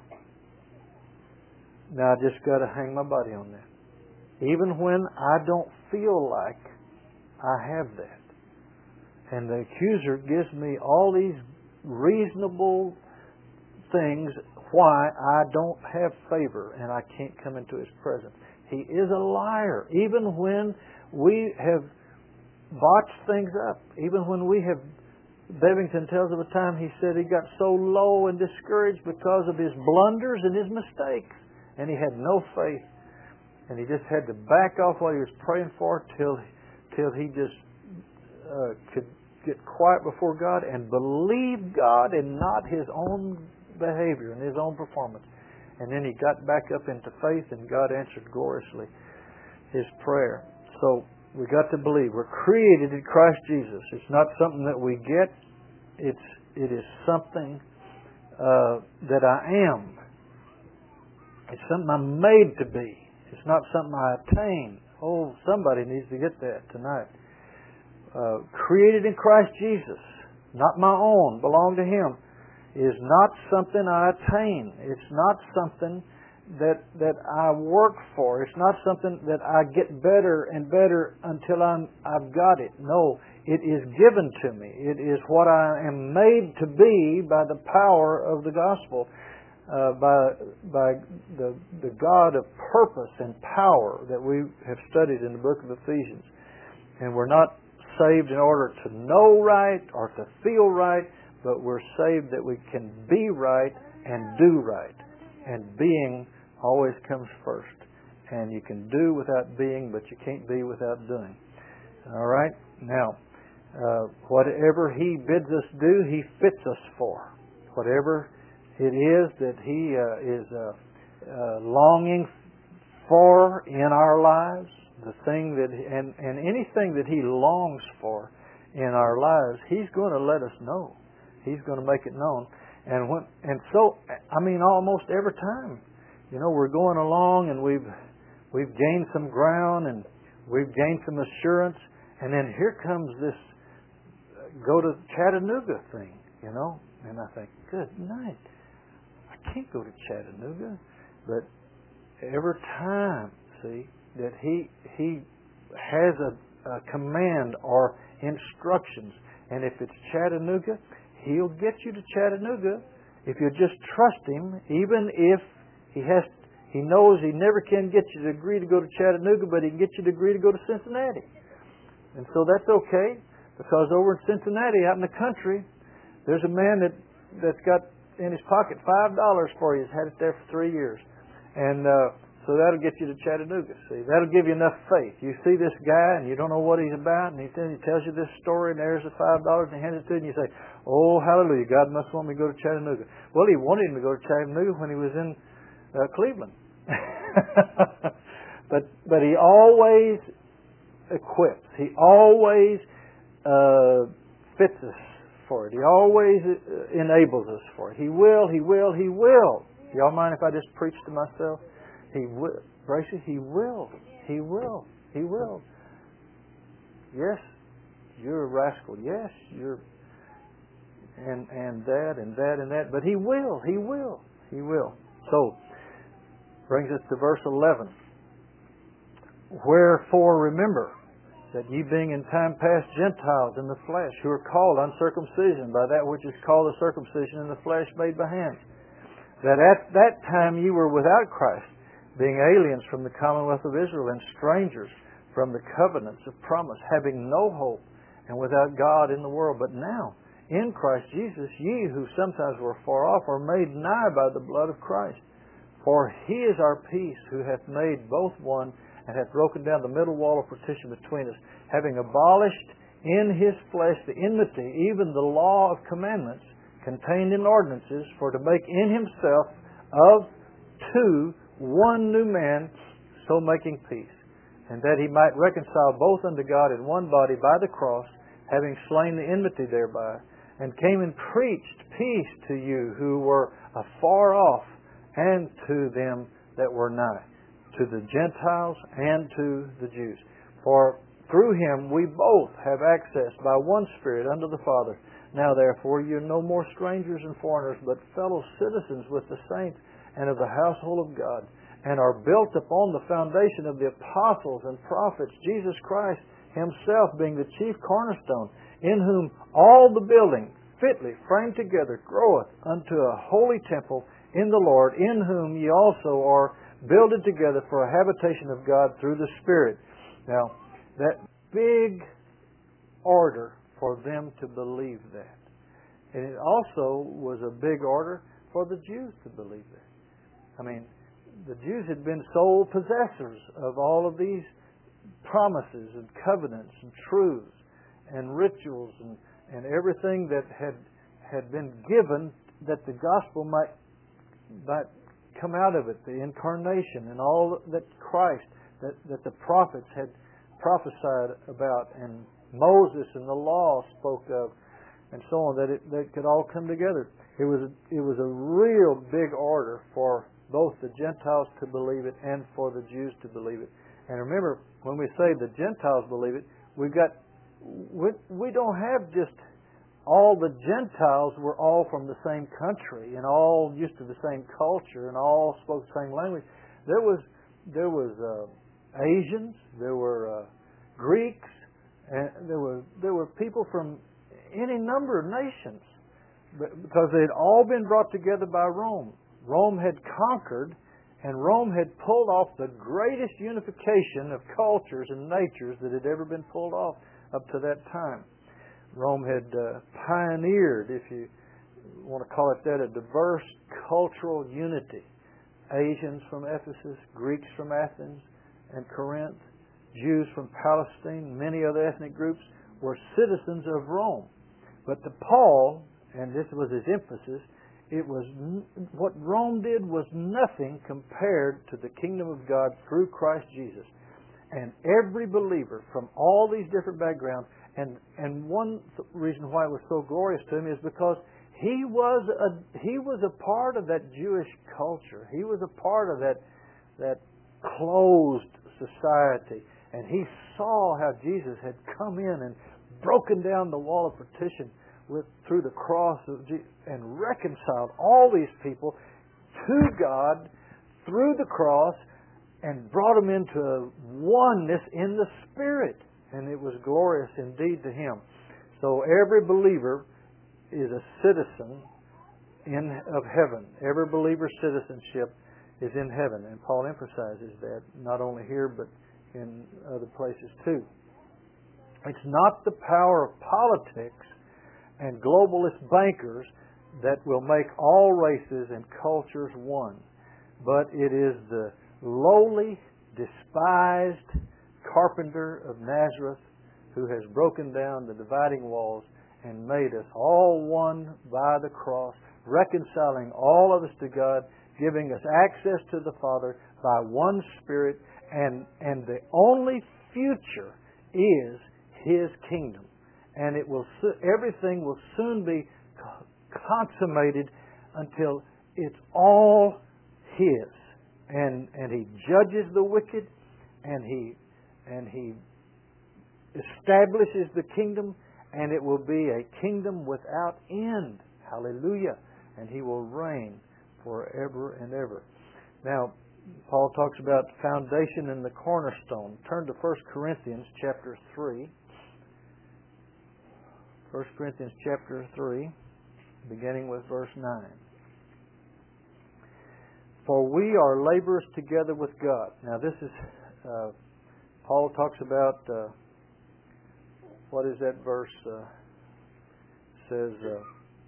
Now I just got to hang my body on that. Even when I don't feel like I have that. And the accuser gives me all these reasonable things why I don't have favor and I can't come into His presence. He is a liar. Even when we have botched things up, even when we have, Bevington tells of a time he said he got so low and discouraged because of his blunders and his mistakes. And he had no faith. And he just had to back off what he was praying for till, till he just uh, could get quiet before God and believe God and not his own behavior and his own performance. And then he got back up into faith, and God answered gloriously his prayer. So we got to believe. We're created in Christ Jesus. It's not something that we get. It's it is something uh, that I am. It's something I'm made to be. It's not something I attain. Oh, somebody needs to get that tonight. Uh, created in Christ Jesus, not my own, belong to Him, is not something I attain. It's not something that that I work for. It's not something that I get better and better until I'm I've got it. No, it is given to me. It is what I am made to be by the power of the gospel, uh, by by the the God of purpose and power that we have studied in the book of Ephesians. And we're not saved in order to know right or to feel right, but we're saved that we can be right and do right. And being always comes first. And you can do without being, but you can't be without doing. All right? Now, uh, whatever He bids us do, He fits us for. Whatever it is that He uh, is uh, uh, longing for in our lives, the thing that, and, and anything that He longs for in our lives, He's going to let us know. He's going to make it known. And when, and so, I mean, almost every time, you know, we're going along and we've we've gained some ground and we've gained some assurance, and then here comes this go to Chattanooga thing, you know, and I think, good night, I can't go to Chattanooga, but every time, see, that he he has a, a command or instructions, and if it's Chattanooga, He'll get you to Chattanooga if you just trust Him, even if He has, He knows He never can get you to agree to go to Chattanooga, but He can get you to agree to go to Cincinnati. And so that's okay, because over in Cincinnati, out in the country, there's a man that, that's got in his pocket five dollars for you. He's had it there for three years. And uh, so that'll get you to Chattanooga. See, that'll give you enough faith. You see this guy and you don't know what he's about, and he, he tells you this story, and there's the five dollars, and he hands it to you, and you say, "Oh, hallelujah! God must want me to go to Chattanooga." Well, He wanted him to go to Chattanooga when he was in uh, Cleveland, but but He always equips. He always uh, fits us for it. He always uh, enables us for it. He will. He will. He will. Y'all mind if I just preach to myself? He will. Bracy, He will. He will. He will. Yes, you're a rascal. Yes, you're and and that and that and that. But He will. He will. He will. So, brings us to verse eleven. Wherefore remember that ye being in time past Gentiles in the flesh, who are called uncircumcision by that which is called the circumcision in the flesh made by hands, that at that time ye were without Christ, being aliens from the commonwealth of Israel and strangers from the covenants of promise, having no hope and without God in the world. But now, in Christ Jesus, ye who sometimes were far off are made nigh by the blood of Christ. For He is our peace, who hath made both one, and hath broken down the middle wall of partition between us, having abolished in His flesh the enmity, even the law of commandments contained in ordinances, for to make in Himself of two one new man, so making peace, and that He might reconcile both unto God in one body by the cross, having slain the enmity thereby, and came and preached peace to you who were afar off, and to them that were nigh, to the Gentiles and to the Jews. For through Him we both have access by one Spirit unto the Father. Now therefore you are no more strangers and foreigners, but fellow citizens with the saints and of the household of God, and are built upon the foundation of the apostles and prophets, Jesus Christ Himself being the chief cornerstone, in whom all the building fitly framed together groweth unto a holy temple in the Lord, in whom ye also are builded together for a habitation of God through the Spirit. Now, that big order for them to believe that. And it also was a big order for the Jews to believe that. I mean, the Jews had been sole possessors of all of these promises and covenants and truths and rituals and, and everything that had had been given that the gospel might, might come out of it, the incarnation and all that Christ, that, that the prophets had prophesied about, and Moses and the law spoke of, and so on, that it that could all come together. It was a, it was a real big order for both the Gentiles to believe it and for the Jews to believe it. And remember, when we say the Gentiles believe it, we've got we, we don't have just all the Gentiles were all from the same country and all used to the same culture and all spoke the same language. There was there was uh, Asians, there were uh, Greeks, and there were there were people from any number of nations, because they had all been brought together by Rome. Rome had conquered, and Rome had pulled off the greatest unification of cultures and natures that had ever been pulled off up to that time. Rome had uh, pioneered, if you want to call it that, a diverse cultural unity. Asians from Ephesus, Greeks from Athens and Corinth, Jews from Palestine, many other ethnic groups were citizens of Rome. But to Paul, and this was his emphasis, it was what Rome did was nothing compared to the kingdom of God through Christ Jesus. And every believer from all these different backgrounds, and and one reason why it was so glorious to him is because he was a he was a part of that Jewish culture. He was a part of that that closed society, and he saw how Jesus had come in and broken down the wall of partition with through the cross of Jesus, and reconciled all these people to God through the cross, and brought them into oneness in the Spirit. And it was glorious indeed to him. So every believer is a citizen in of heaven. Every believer's citizenship is in heaven. And Paul emphasizes that not only here but in other places too. It's not the power of politics and globalist bankers that will make all races and cultures one, but it is the lowly, despised carpenter of Nazareth who has broken down the dividing walls and made us all one by the cross, reconciling all of us to God, giving us access to the Father by one Spirit, and and the only future is His kingdom, and it will everything will soon be consummated until it's all His, and and He judges the wicked, and He and He establishes the kingdom, and it will be a kingdom without end. Hallelujah! And He will reign forever and ever. Now, Paul talks about the foundation and the cornerstone. Turn to First Corinthians chapter three. First Corinthians chapter three, beginning with verse nine. For we are laborers together with God. Now this is, uh, Paul talks about, uh, what is that verse? Uh, says uh,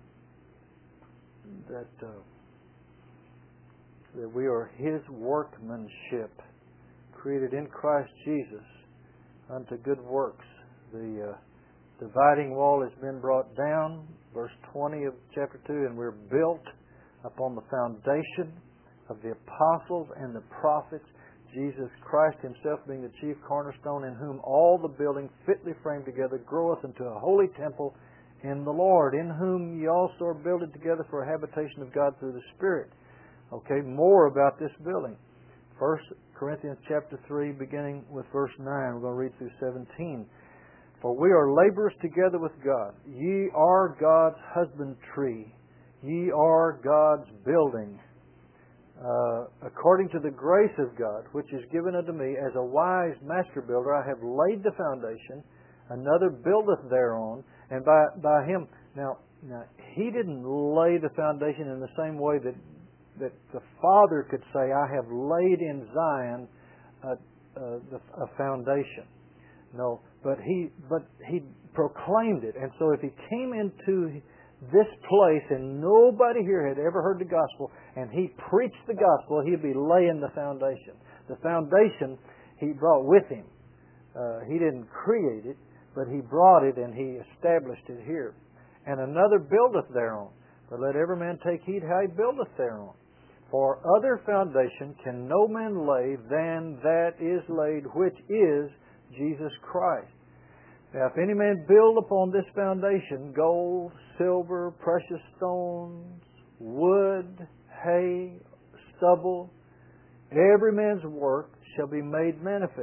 that, uh, that we are His workmanship, created in Christ Jesus unto good works. The uh, dividing wall has been brought down, verse twenty of chapter two, and we're built upon the foundation of the apostles and the prophets, Jesus Christ Himself being the chief cornerstone, in whom all the building fitly framed together groweth into a holy temple in the Lord, in whom ye also are builded together for a habitation of God through the Spirit. Okay, more about this building. First Corinthians chapter three, beginning with verse nine. We're going to read through seventeen. For we are laborers together with God. Ye are God's husbandry. Ye are God's building. Uh, according to the grace of God, which is given unto me, as a wise master builder, I have laid the foundation, another buildeth thereon, and by by him. Now, now he didn't lay the foundation in the same way that that the Father could say, I have laid in Zion a, a, a foundation. No, but he but he proclaimed it. And so if he came into this place and nobody here had ever heard the gospel, and he preached the gospel, he'd be laying the foundation. The foundation he brought with him. Uh, he didn't create it, but he brought it and he established it here. And another buildeth thereon. But let every man take heed how he buildeth thereon. For other foundation can no man lay than that is laid, which is Jesus Christ. Now, if any man build upon this foundation gold, silver, precious stones, wood, hay, stubble, every man's work shall be made manifest.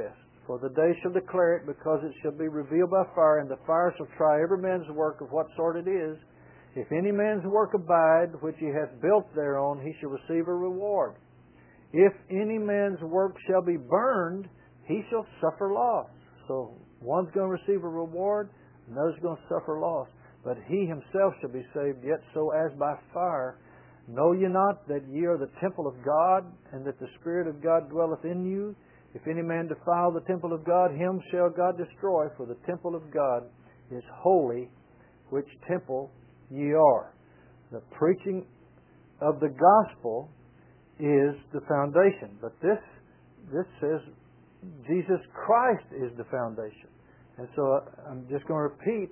For the day shall declare it, because it shall be revealed by fire, and the fire shall try every man's work of what sort it is. If any man's work abide, which he hath built thereon, he shall receive a reward. If any man's work shall be burned, he shall suffer loss. So one's going to receive a reward, another's going to suffer loss. But he himself shall be saved, yet so as by fire. Know ye not that ye are the temple of God, and that the Spirit of God dwelleth in you? If any man defile the temple of God, him shall God destroy, for the temple of God is holy, which temple ye are. The preaching of the gospel is the foundation. But this this says Jesus Christ is the foundation. And so I'm just going to repeat,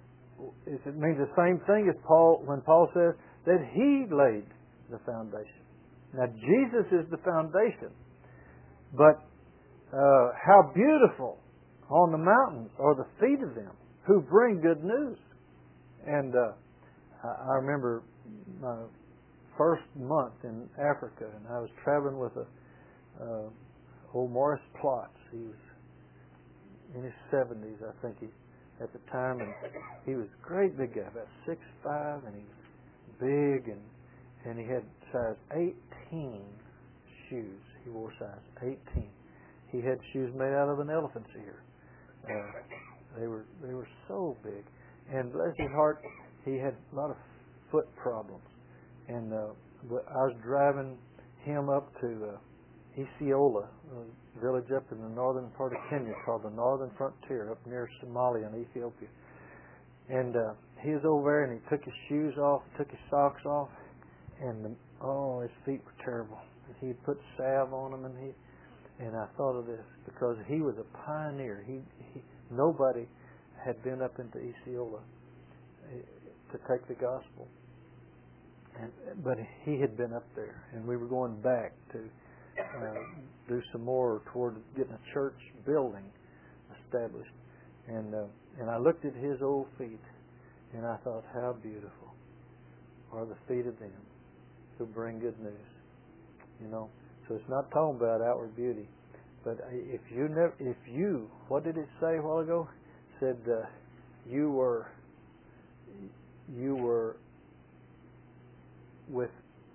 it means the same thing as Paul when Paul says that He laid the foundation. Now Jesus is the foundation. But uh, how beautiful on the mountains are the feet of them who bring good news. And uh, I remember my first month in Africa, and I was traveling with a uh, old Morris Plotz. He was in his seventies, I think, he at the time, and he was a great big guy, about six five, and he was big, and and he had size eighteen shoes. He wore size eighteen. He had shoes made out of an elephant's ear. Uh, they were they were so big, and bless his heart, he had a lot of foot problems. And uh, I was driving him up to uh, Isiolo, a village up in the northern part of Kenya called the Northern Frontier, up near Somalia and Ethiopia. And uh, he was over there, and he took his shoes off, took his socks off, and the, oh, his feet were terrible. He put salve on them, and he and I thought of this because he was a pioneer. He, he nobody had been up into Isiolo to take the gospel. And, but he had been up there, and we were going back to uh, do some more toward getting a church building established. And uh, and I looked at his old feet, and I thought, how beautiful are the feet of them who bring good news. You know, so it's not talking about outward beauty, but if you never, if you, what did it say a while ago? It said uh, you were, you were. with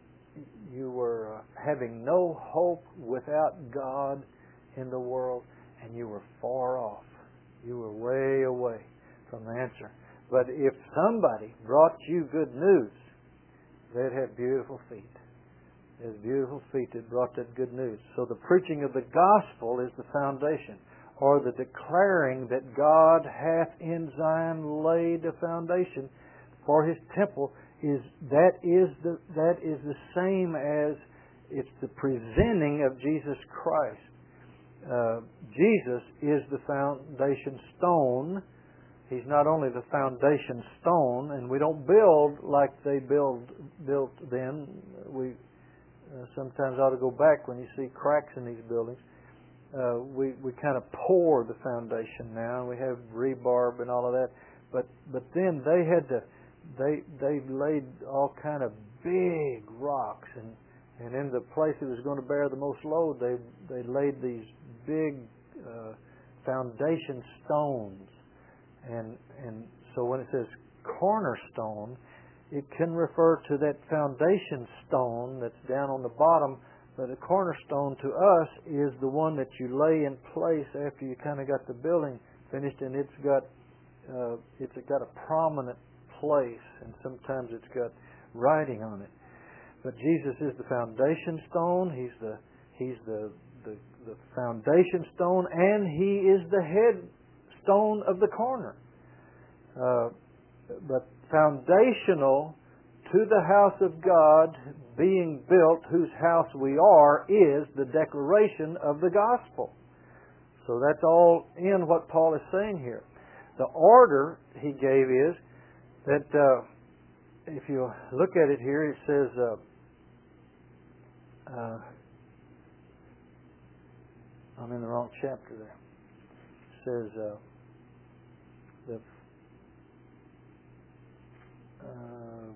you were uh, having no hope without God in the world, and you were far off. You were way away from the answer. But if somebody brought you good news, they'd have beautiful feet. There's beautiful feet that brought that good news. So the preaching of the gospel is the foundation, or the declaring that God hath in Zion laid a foundation for His temple. Is that is the that is the same as it's the presenting of Jesus Christ. Uh, Jesus is the foundation stone. He's not only the foundation stone, and we don't build like they build built then. We uh, sometimes ought to go back when you see cracks in these buildings. Uh, we we kind of pour the foundation now. We have rebarb and all of that, but but then they had to. They they laid all kind of big rocks, and, and in the place that was going to bear the most load, they they laid these big uh, foundation stones, and and so when it says cornerstone, it can refer to that foundation stone that's down on the bottom. But a cornerstone to us is the one that you lay in place after you kind of got the building finished, and it's got uh, it's got a prominent place, and sometimes it's got writing on it. But Jesus is the foundation stone. He's the He's the the, the foundation stone, and He is the head stone of the corner. Uh, but foundational to the house of God being built, whose house we are, is the declaration of the gospel. So that's all in what Paul is saying here. The order he gave is that uh, if you look at it here, it says, uh, uh, I'm in the wrong chapter there. It says, uh, the, uh,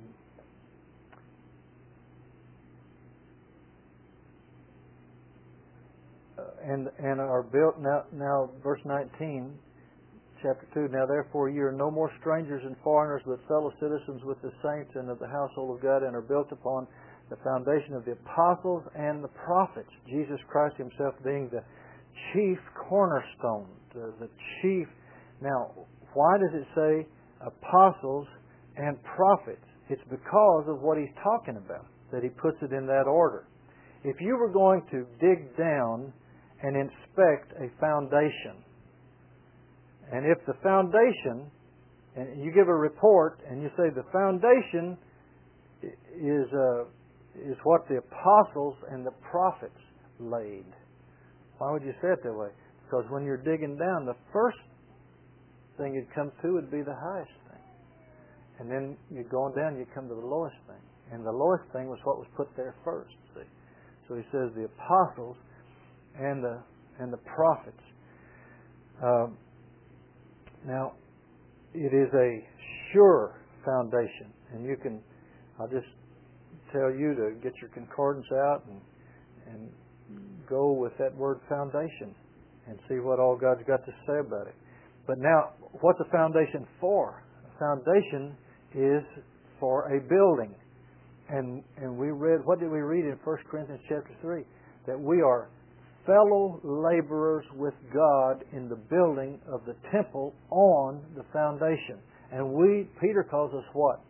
and and are built now. Now, verse nineteen, chapter two. Now, therefore, you are no more strangers and foreigners, but fellow citizens with the saints and of the household of God, and are built upon the foundation of the apostles and the prophets. Jesus Christ Himself being the chief cornerstone, the, the chief. Now, why does it say apostles and prophets? It's because of what He's talking about, that He puts it in that order. If you were going to dig down and inspect a foundation, and if the foundation, and you give a report and you say the foundation is uh, is what the apostles and the prophets laid, why would you say it that way? Because when you're digging down, the first thing you'd come to would be the highest thing. And then you're going down, you come to the lowest thing. And the lowest thing was what was put there first. See? So he says the apostles and the and the prophets. Um, now, it is a sure foundation. And you can, I'll just tell you to get your concordance out and and go with that word foundation and see what all God's got to say about it. But now, what's a foundation for? A foundation is for a building. And and we read, what did we read in First Corinthians chapter three? That we are fellow laborers with God in the building of the temple on the foundation. And we, Peter calls us what?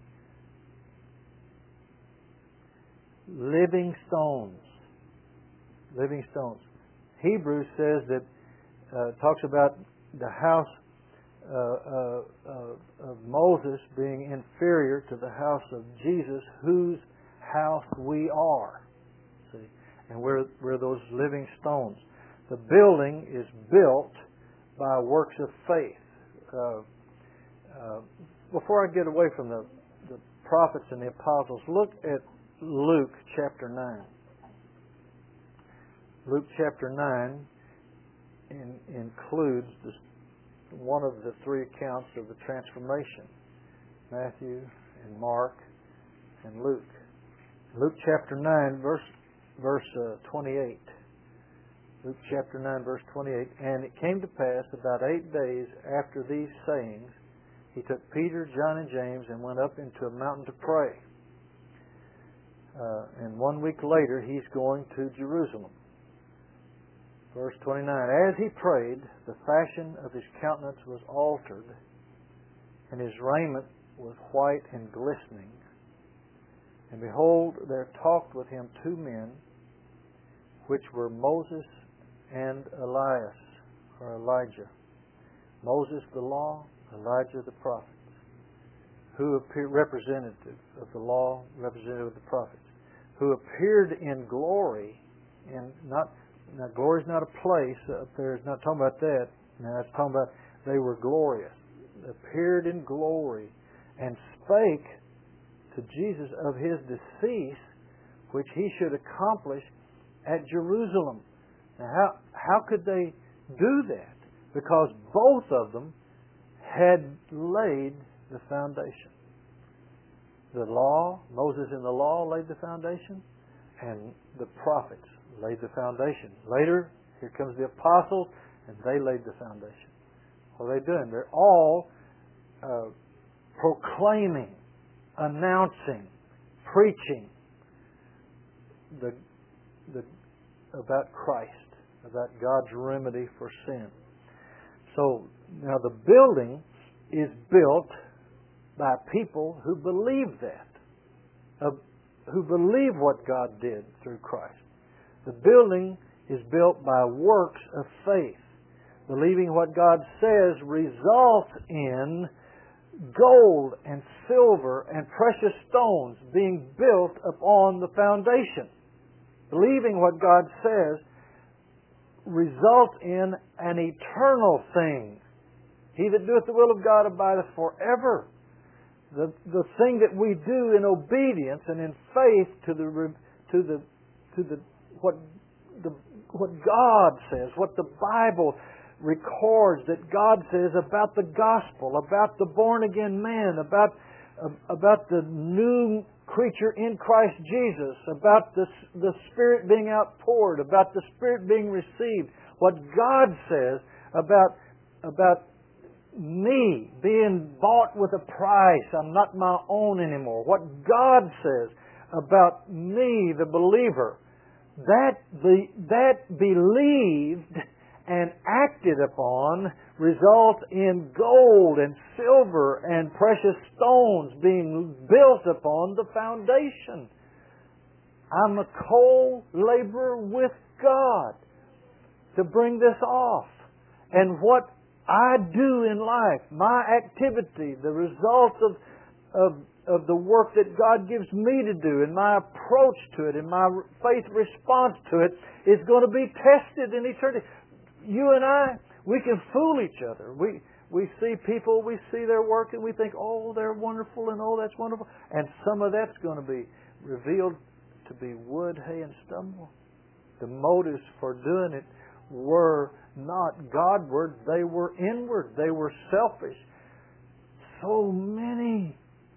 Living stones. Living stones. Hebrews says that, uh, talks about the house uh, uh, uh, of Moses being inferior to the house of Jesus, whose house we are. See? And we're, we're those living stones. The building is built by works of faith. Uh, uh, before I get away from the, the prophets and the apostles, look at Luke chapter nine. Luke chapter nine in, includes this, one of the three accounts of the transformation. Matthew and Mark and Luke. Luke chapter nine, verse verse uh, twenty-eight. Luke chapter nine, verse twenty-eight. And it came to pass about eight days after these sayings, he took Peter, John, and James and went up into a mountain to pray. Uh, and one week later, he's going to Jerusalem. Verse twenty-nine. As he prayed, the fashion of his countenance was altered, and his raiment was white and glistening. And behold, there talked with him two men, which were Moses and Elias, or Elijah. Moses the law, Elijah the prophets, who appeared representative of the law, representative of the prophets, who appeared in glory, and not now glory is not a place up there. It's not talking about that. Now it's talking about they were glorious, appeared in glory, and spake to Jesus of his decease, which he should accomplish at Jerusalem. Now, how how could they do that? Because both of them had laid the foundation. The law, Moses in the law laid the foundation, and the prophets laid the foundation. Later, here comes the apostles, and they laid the foundation. What are they doing? They're all uh, proclaiming, announcing, preaching the, the about Christ, about God's remedy for sin. So now the building is built by people who believe that, uh, who believe what God did through Christ. The building is built by works of faith. Believing what God says results in gold and silver and precious stones being built upon the foundation. Believing what God says results in an eternal thing. He that doeth the will of God abideth forever. The the thing that we do in obedience and in faith to the to the to the what the what God says, what the Bible records that God says about the gospel, about the born again man, about about the new creature in Christ Jesus, about the the Spirit being outpoured, about the Spirit being received. what God says about, about me being bought with a price. I'm not my own anymore. What God says about me, the believer, that be, that believed and acted upon results in gold and silver and precious stones being built upon the foundation. I'm a co-laborer with God to bring this off. And what I do in life, my activity, the result of, of, of the work that God gives me to do, and my approach to it, and my faith response to it, is going to be tested in eternity. You and I, we can fool each other. We we see people, we see their work, and we think, oh, they're wonderful, and oh, that's wonderful. And some of that's going to be revealed to be wood, hay, and stubble. The motives for doing it were not Godward, they were inward, they were selfish. So many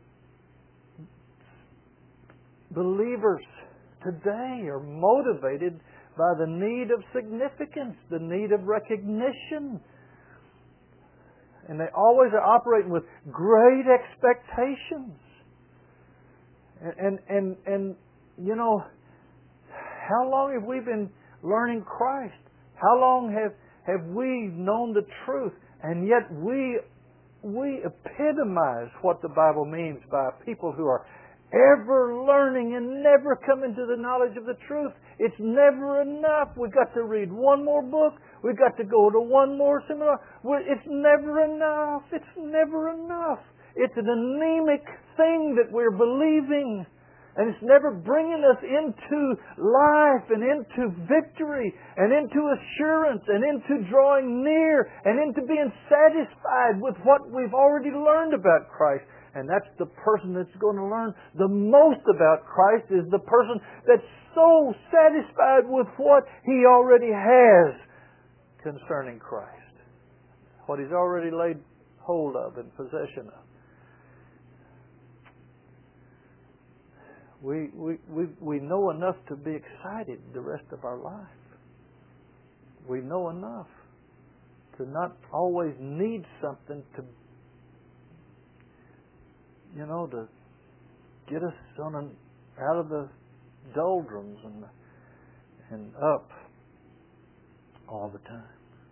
believers today are motivated by the need of significance, the need of recognition. And they always are operating with great expectations. And, and, and, and you know, how long have we been learning Christ? How long have, have we known the truth? And yet we, we epitomize what the Bible means by people who are ever learning and never coming to the knowledge of the truth. It's never enough. We've got to read one more book. We've got to go to one more seminar. It's never enough. It's never enough. It's an anemic thing that we're believing. And it's never bringing us into life and into victory and into assurance and into drawing near and into being satisfied with what we've already learned about Christ. And that's the person that's going to learn the most about Christ, is the person that's so satisfied with what he already has concerning Christ. What he's already laid hold of and possession of. We, we, we, we know enough to be excited the rest of our life. We know enough to not always need something to, you know, to get us on an, out of the doldrums and, and up all the time.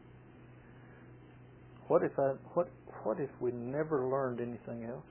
What if I, what, what if we never learned anything else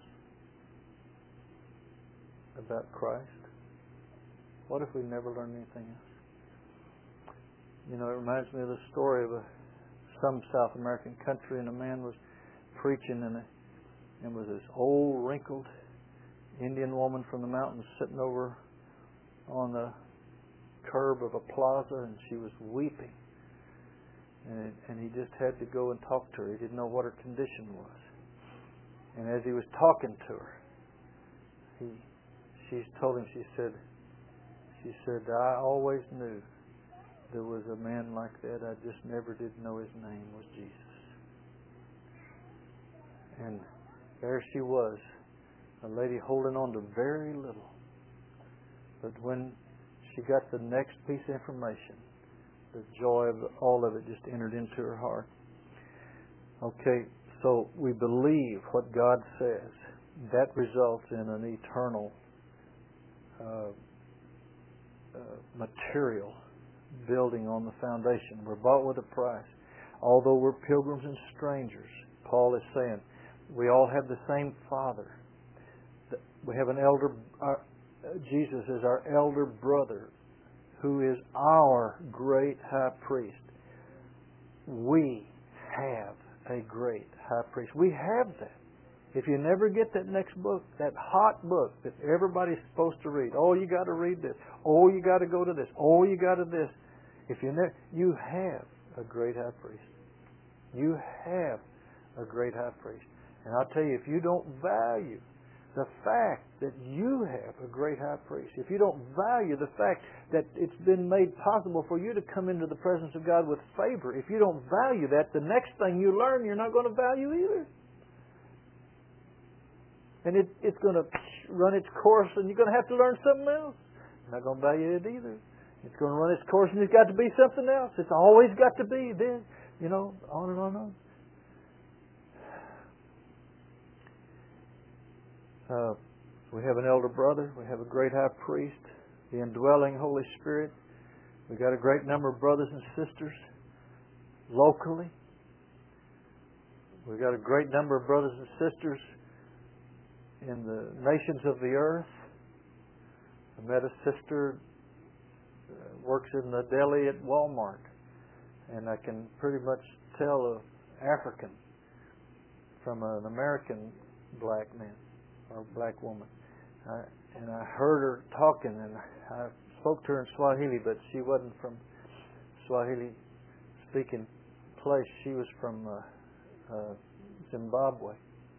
about Christ? What if we never learned anything else? You know, it reminds me of the story of a, some South American country, and a man was preaching, and, a, and was this old, wrinkled Indian woman from the mountains sitting over on the curb of a plaza, and she was weeping. And, and he just had to go and talk to her. He didn't know what her condition was. And as he was talking to her, he She told him, she said, she said, I always knew there was a man like that. I just never did know his name was Jesus. And there she was, a lady holding on to very little. But when she got the next piece of information, the joy of all of it just entered into her heart. Okay, so we believe what God says. That results in an eternal Uh, uh, material building on the foundation. We're bought with a price. Although we're pilgrims and strangers, Paul is saying, we all have the same Father. We have an elder, our, Jesus is our elder brother, who is our great high priest. We have a great high priest. We have that. If you never get that next book, that hot book that everybody's supposed to read, oh, you got to read this. Oh, you got to go to this. Oh, you got to this. If you never, you have a great high priest. You have a great high priest. And I'll tell you, if you don't value the fact that you have a great high priest, if you don't value the fact that it's been made possible for you to come into the presence of God with favor, if you don't value that, the next thing you learn, you're not going to value either. And it, it's going to run its course, and you're going to have to learn something else. You're not going to value it either. It's going to run its course, and it's got to be something else. It's always got to be this, you know, on and on and on. Uh, we have an elder brother. We have a great high priest, the indwelling Holy Spirit. We've got a great number of brothers and sisters locally. We've got a great number of brothers and sisters in the nations of the earth. I met a sister uh, works in the deli at Walmart, and I can pretty much tell an African from an American black man or black woman. I, and I heard her talking, and I spoke to her in Swahili, but she wasn't from Swahili speaking place. She was from uh, uh, Zimbabwe.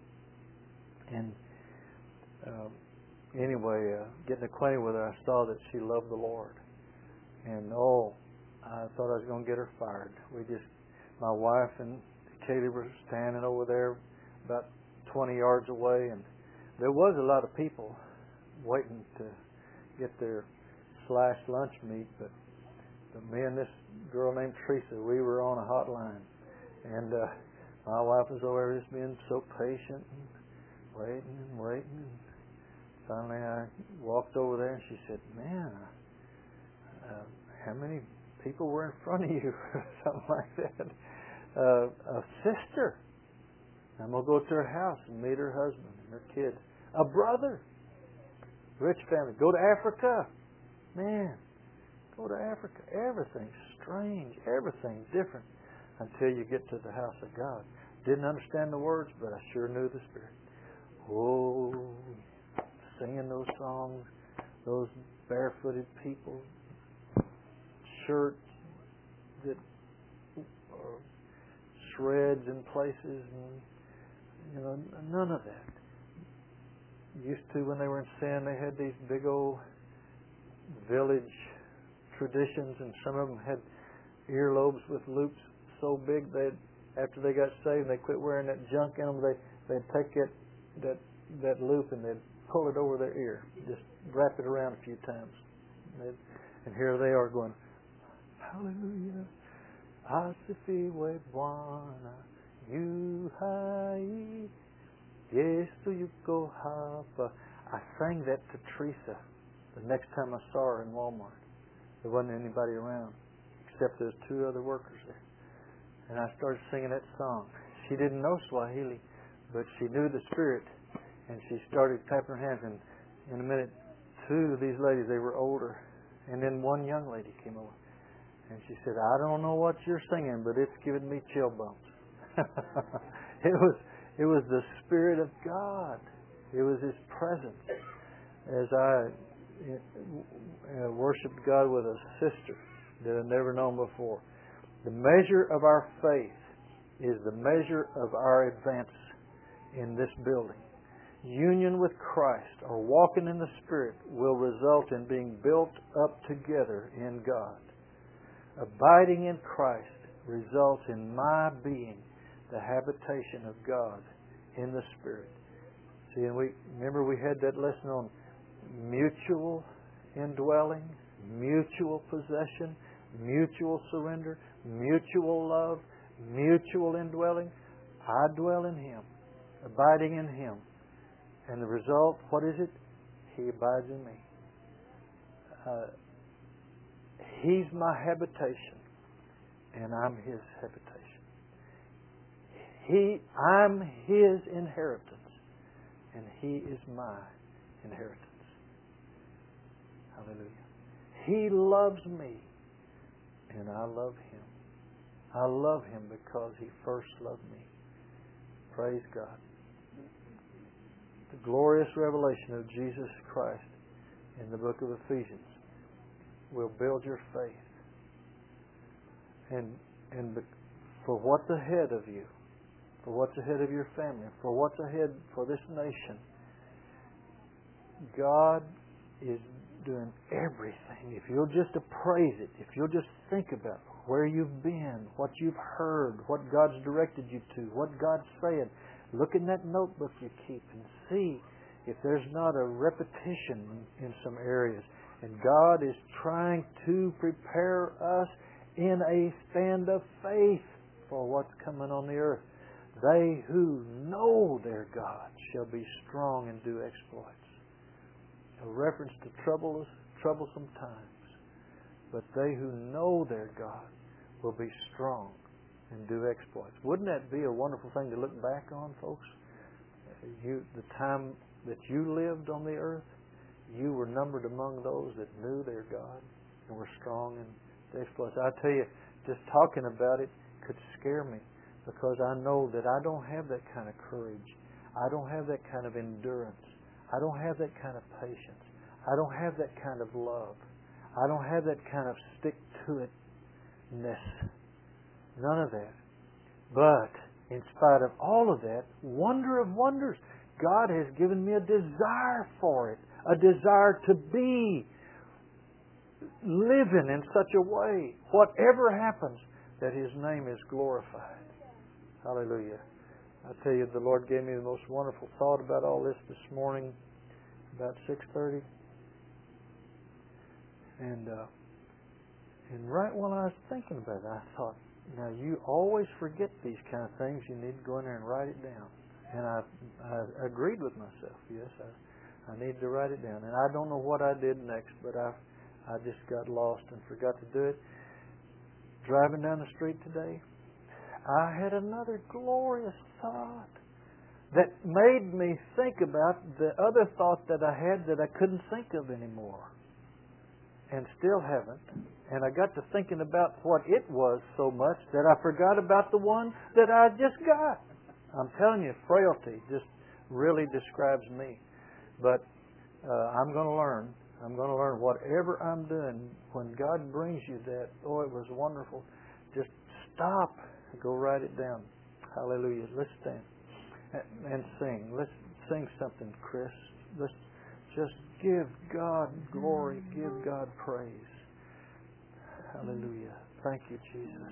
And um, anyway, uh, getting acquainted with her, I saw that she loved the Lord. And oh, I thought I was going to get her fired. We just, my wife and Kaylee were standing over there about twenty yards away, and there was a lot of people waiting to get their sliced lunch meat, but, but me and this girl named Teresa, we were on a hotline. And uh, my wife was over there just being so patient and waiting and waiting. And finally I walked over there and she said, man, uh, how many people were in front of you? Something like that. Uh, a sister. I'm going to go to her house and meet her husband and her kids. A brother. Rich family. Go to Africa. Man, go to Africa. Everything's strange. Everything's different until you get to the house of God. Didn't understand the words, but I sure knew the Spirit. Oh, singing those songs, those barefooted people, shirts that are shreds in places, and you know, none of that. Used to, when they were in sin, they had these big old village traditions, and some of them had earlobes with loops so big that after they got saved, they quit wearing that junk in them. They they'd take that that that loop and they'd pull it over their ear, just wrap it around a few times, and, and here they are going, Hallelujah, Asifiwe Bwana, you hai, Yesu yuko hapa. I sang that to Teresa the next time I saw her in Walmart. There wasn't anybody around except there's two other workers there. And I started singing that song. She didn't know Swahili, but she knew the Spirit, and she started clapping her hands. And in a minute, two of these ladies, they were older, and then one young lady came over, and she said, I don't know what you're singing, but it's giving me chill bumps. it was it was the Spirit of God. It was His presence. As I uh, worshipped God with a sister that I'd never known before. The measure of our faith is the measure of our advance in this building. Union with Christ or walking in the Spirit will result in being built up together in God. Abiding in Christ results in my being the habitation of God in the Spirit. See, and we remember we had that lesson on mutual indwelling, mutual possession, mutual surrender, mutual love, mutual indwelling. I dwell in Him, abiding in Him. And the result, what is it? He abides in me. Uh, he's my habitation, and I'm His habitation. He, I'm His inheritance, and He is my inheritance. Hallelujah. He loves me, and I love Him. I love Him because He first loved me. Praise God. The glorious revelation of Jesus Christ in the book of Ephesians will build your faith. And, and the, for what's ahead of you, for what's ahead of your family, for what's ahead for this nation, God is doing everything. If you'll just appraise it, if you'll just think about where you've been, what you've heard, what God's directed you to, what God's saying, look in that notebook you keep and see if there's not a repetition in some areas. And God is trying to prepare us in a stand of faith for what's coming on the earth. They who know their God shall be strong and do exploits. A reference to troublous, troublesome times. But they who know their God will be strong and do exploits. Wouldn't that be a wonderful thing to look back on, folks? You, the time that you lived on the earth, you were numbered among those that knew their God and were strong in the exploits. I tell you, just talking about it could scare me, because I know that I don't have that kind of courage. I don't have that kind of endurance. I don't have that kind of patience. I don't have that kind of love. I don't have that kind of stick-to-it-ness. None of that. But in spite of all of that, wonder of wonders, God has given me a desire for it. A desire to be living in such a way, whatever happens, that His name is glorified. Hallelujah. I tell you, the Lord gave me the most wonderful thought about all this this morning, about six thirty. And uh, and right while I was thinking about it, I thought, now you always forget these kind of things. You need to go in there and write it down. And I, I agreed with myself. Yes, I, I need to write it down. And I don't know what I did next, but I I just got lost and forgot to do it. Driving down the street today, I had another glorious thought that made me think about the other thought that I had that I couldn't think of anymore, and still haven't. And I got to thinking about what it was so much that I forgot about the one that I just got. I'm telling you, frailty just really describes me. But uh, I'm going to learn. I'm going to learn whatever I'm doing. When God brings you that, oh, it was wonderful. Just stop. Go write it down. Hallelujah. Let's stand and sing. Let's sing something, Chris. Let's just give God glory. Give God praise. Hallelujah. Thank you, Jesus.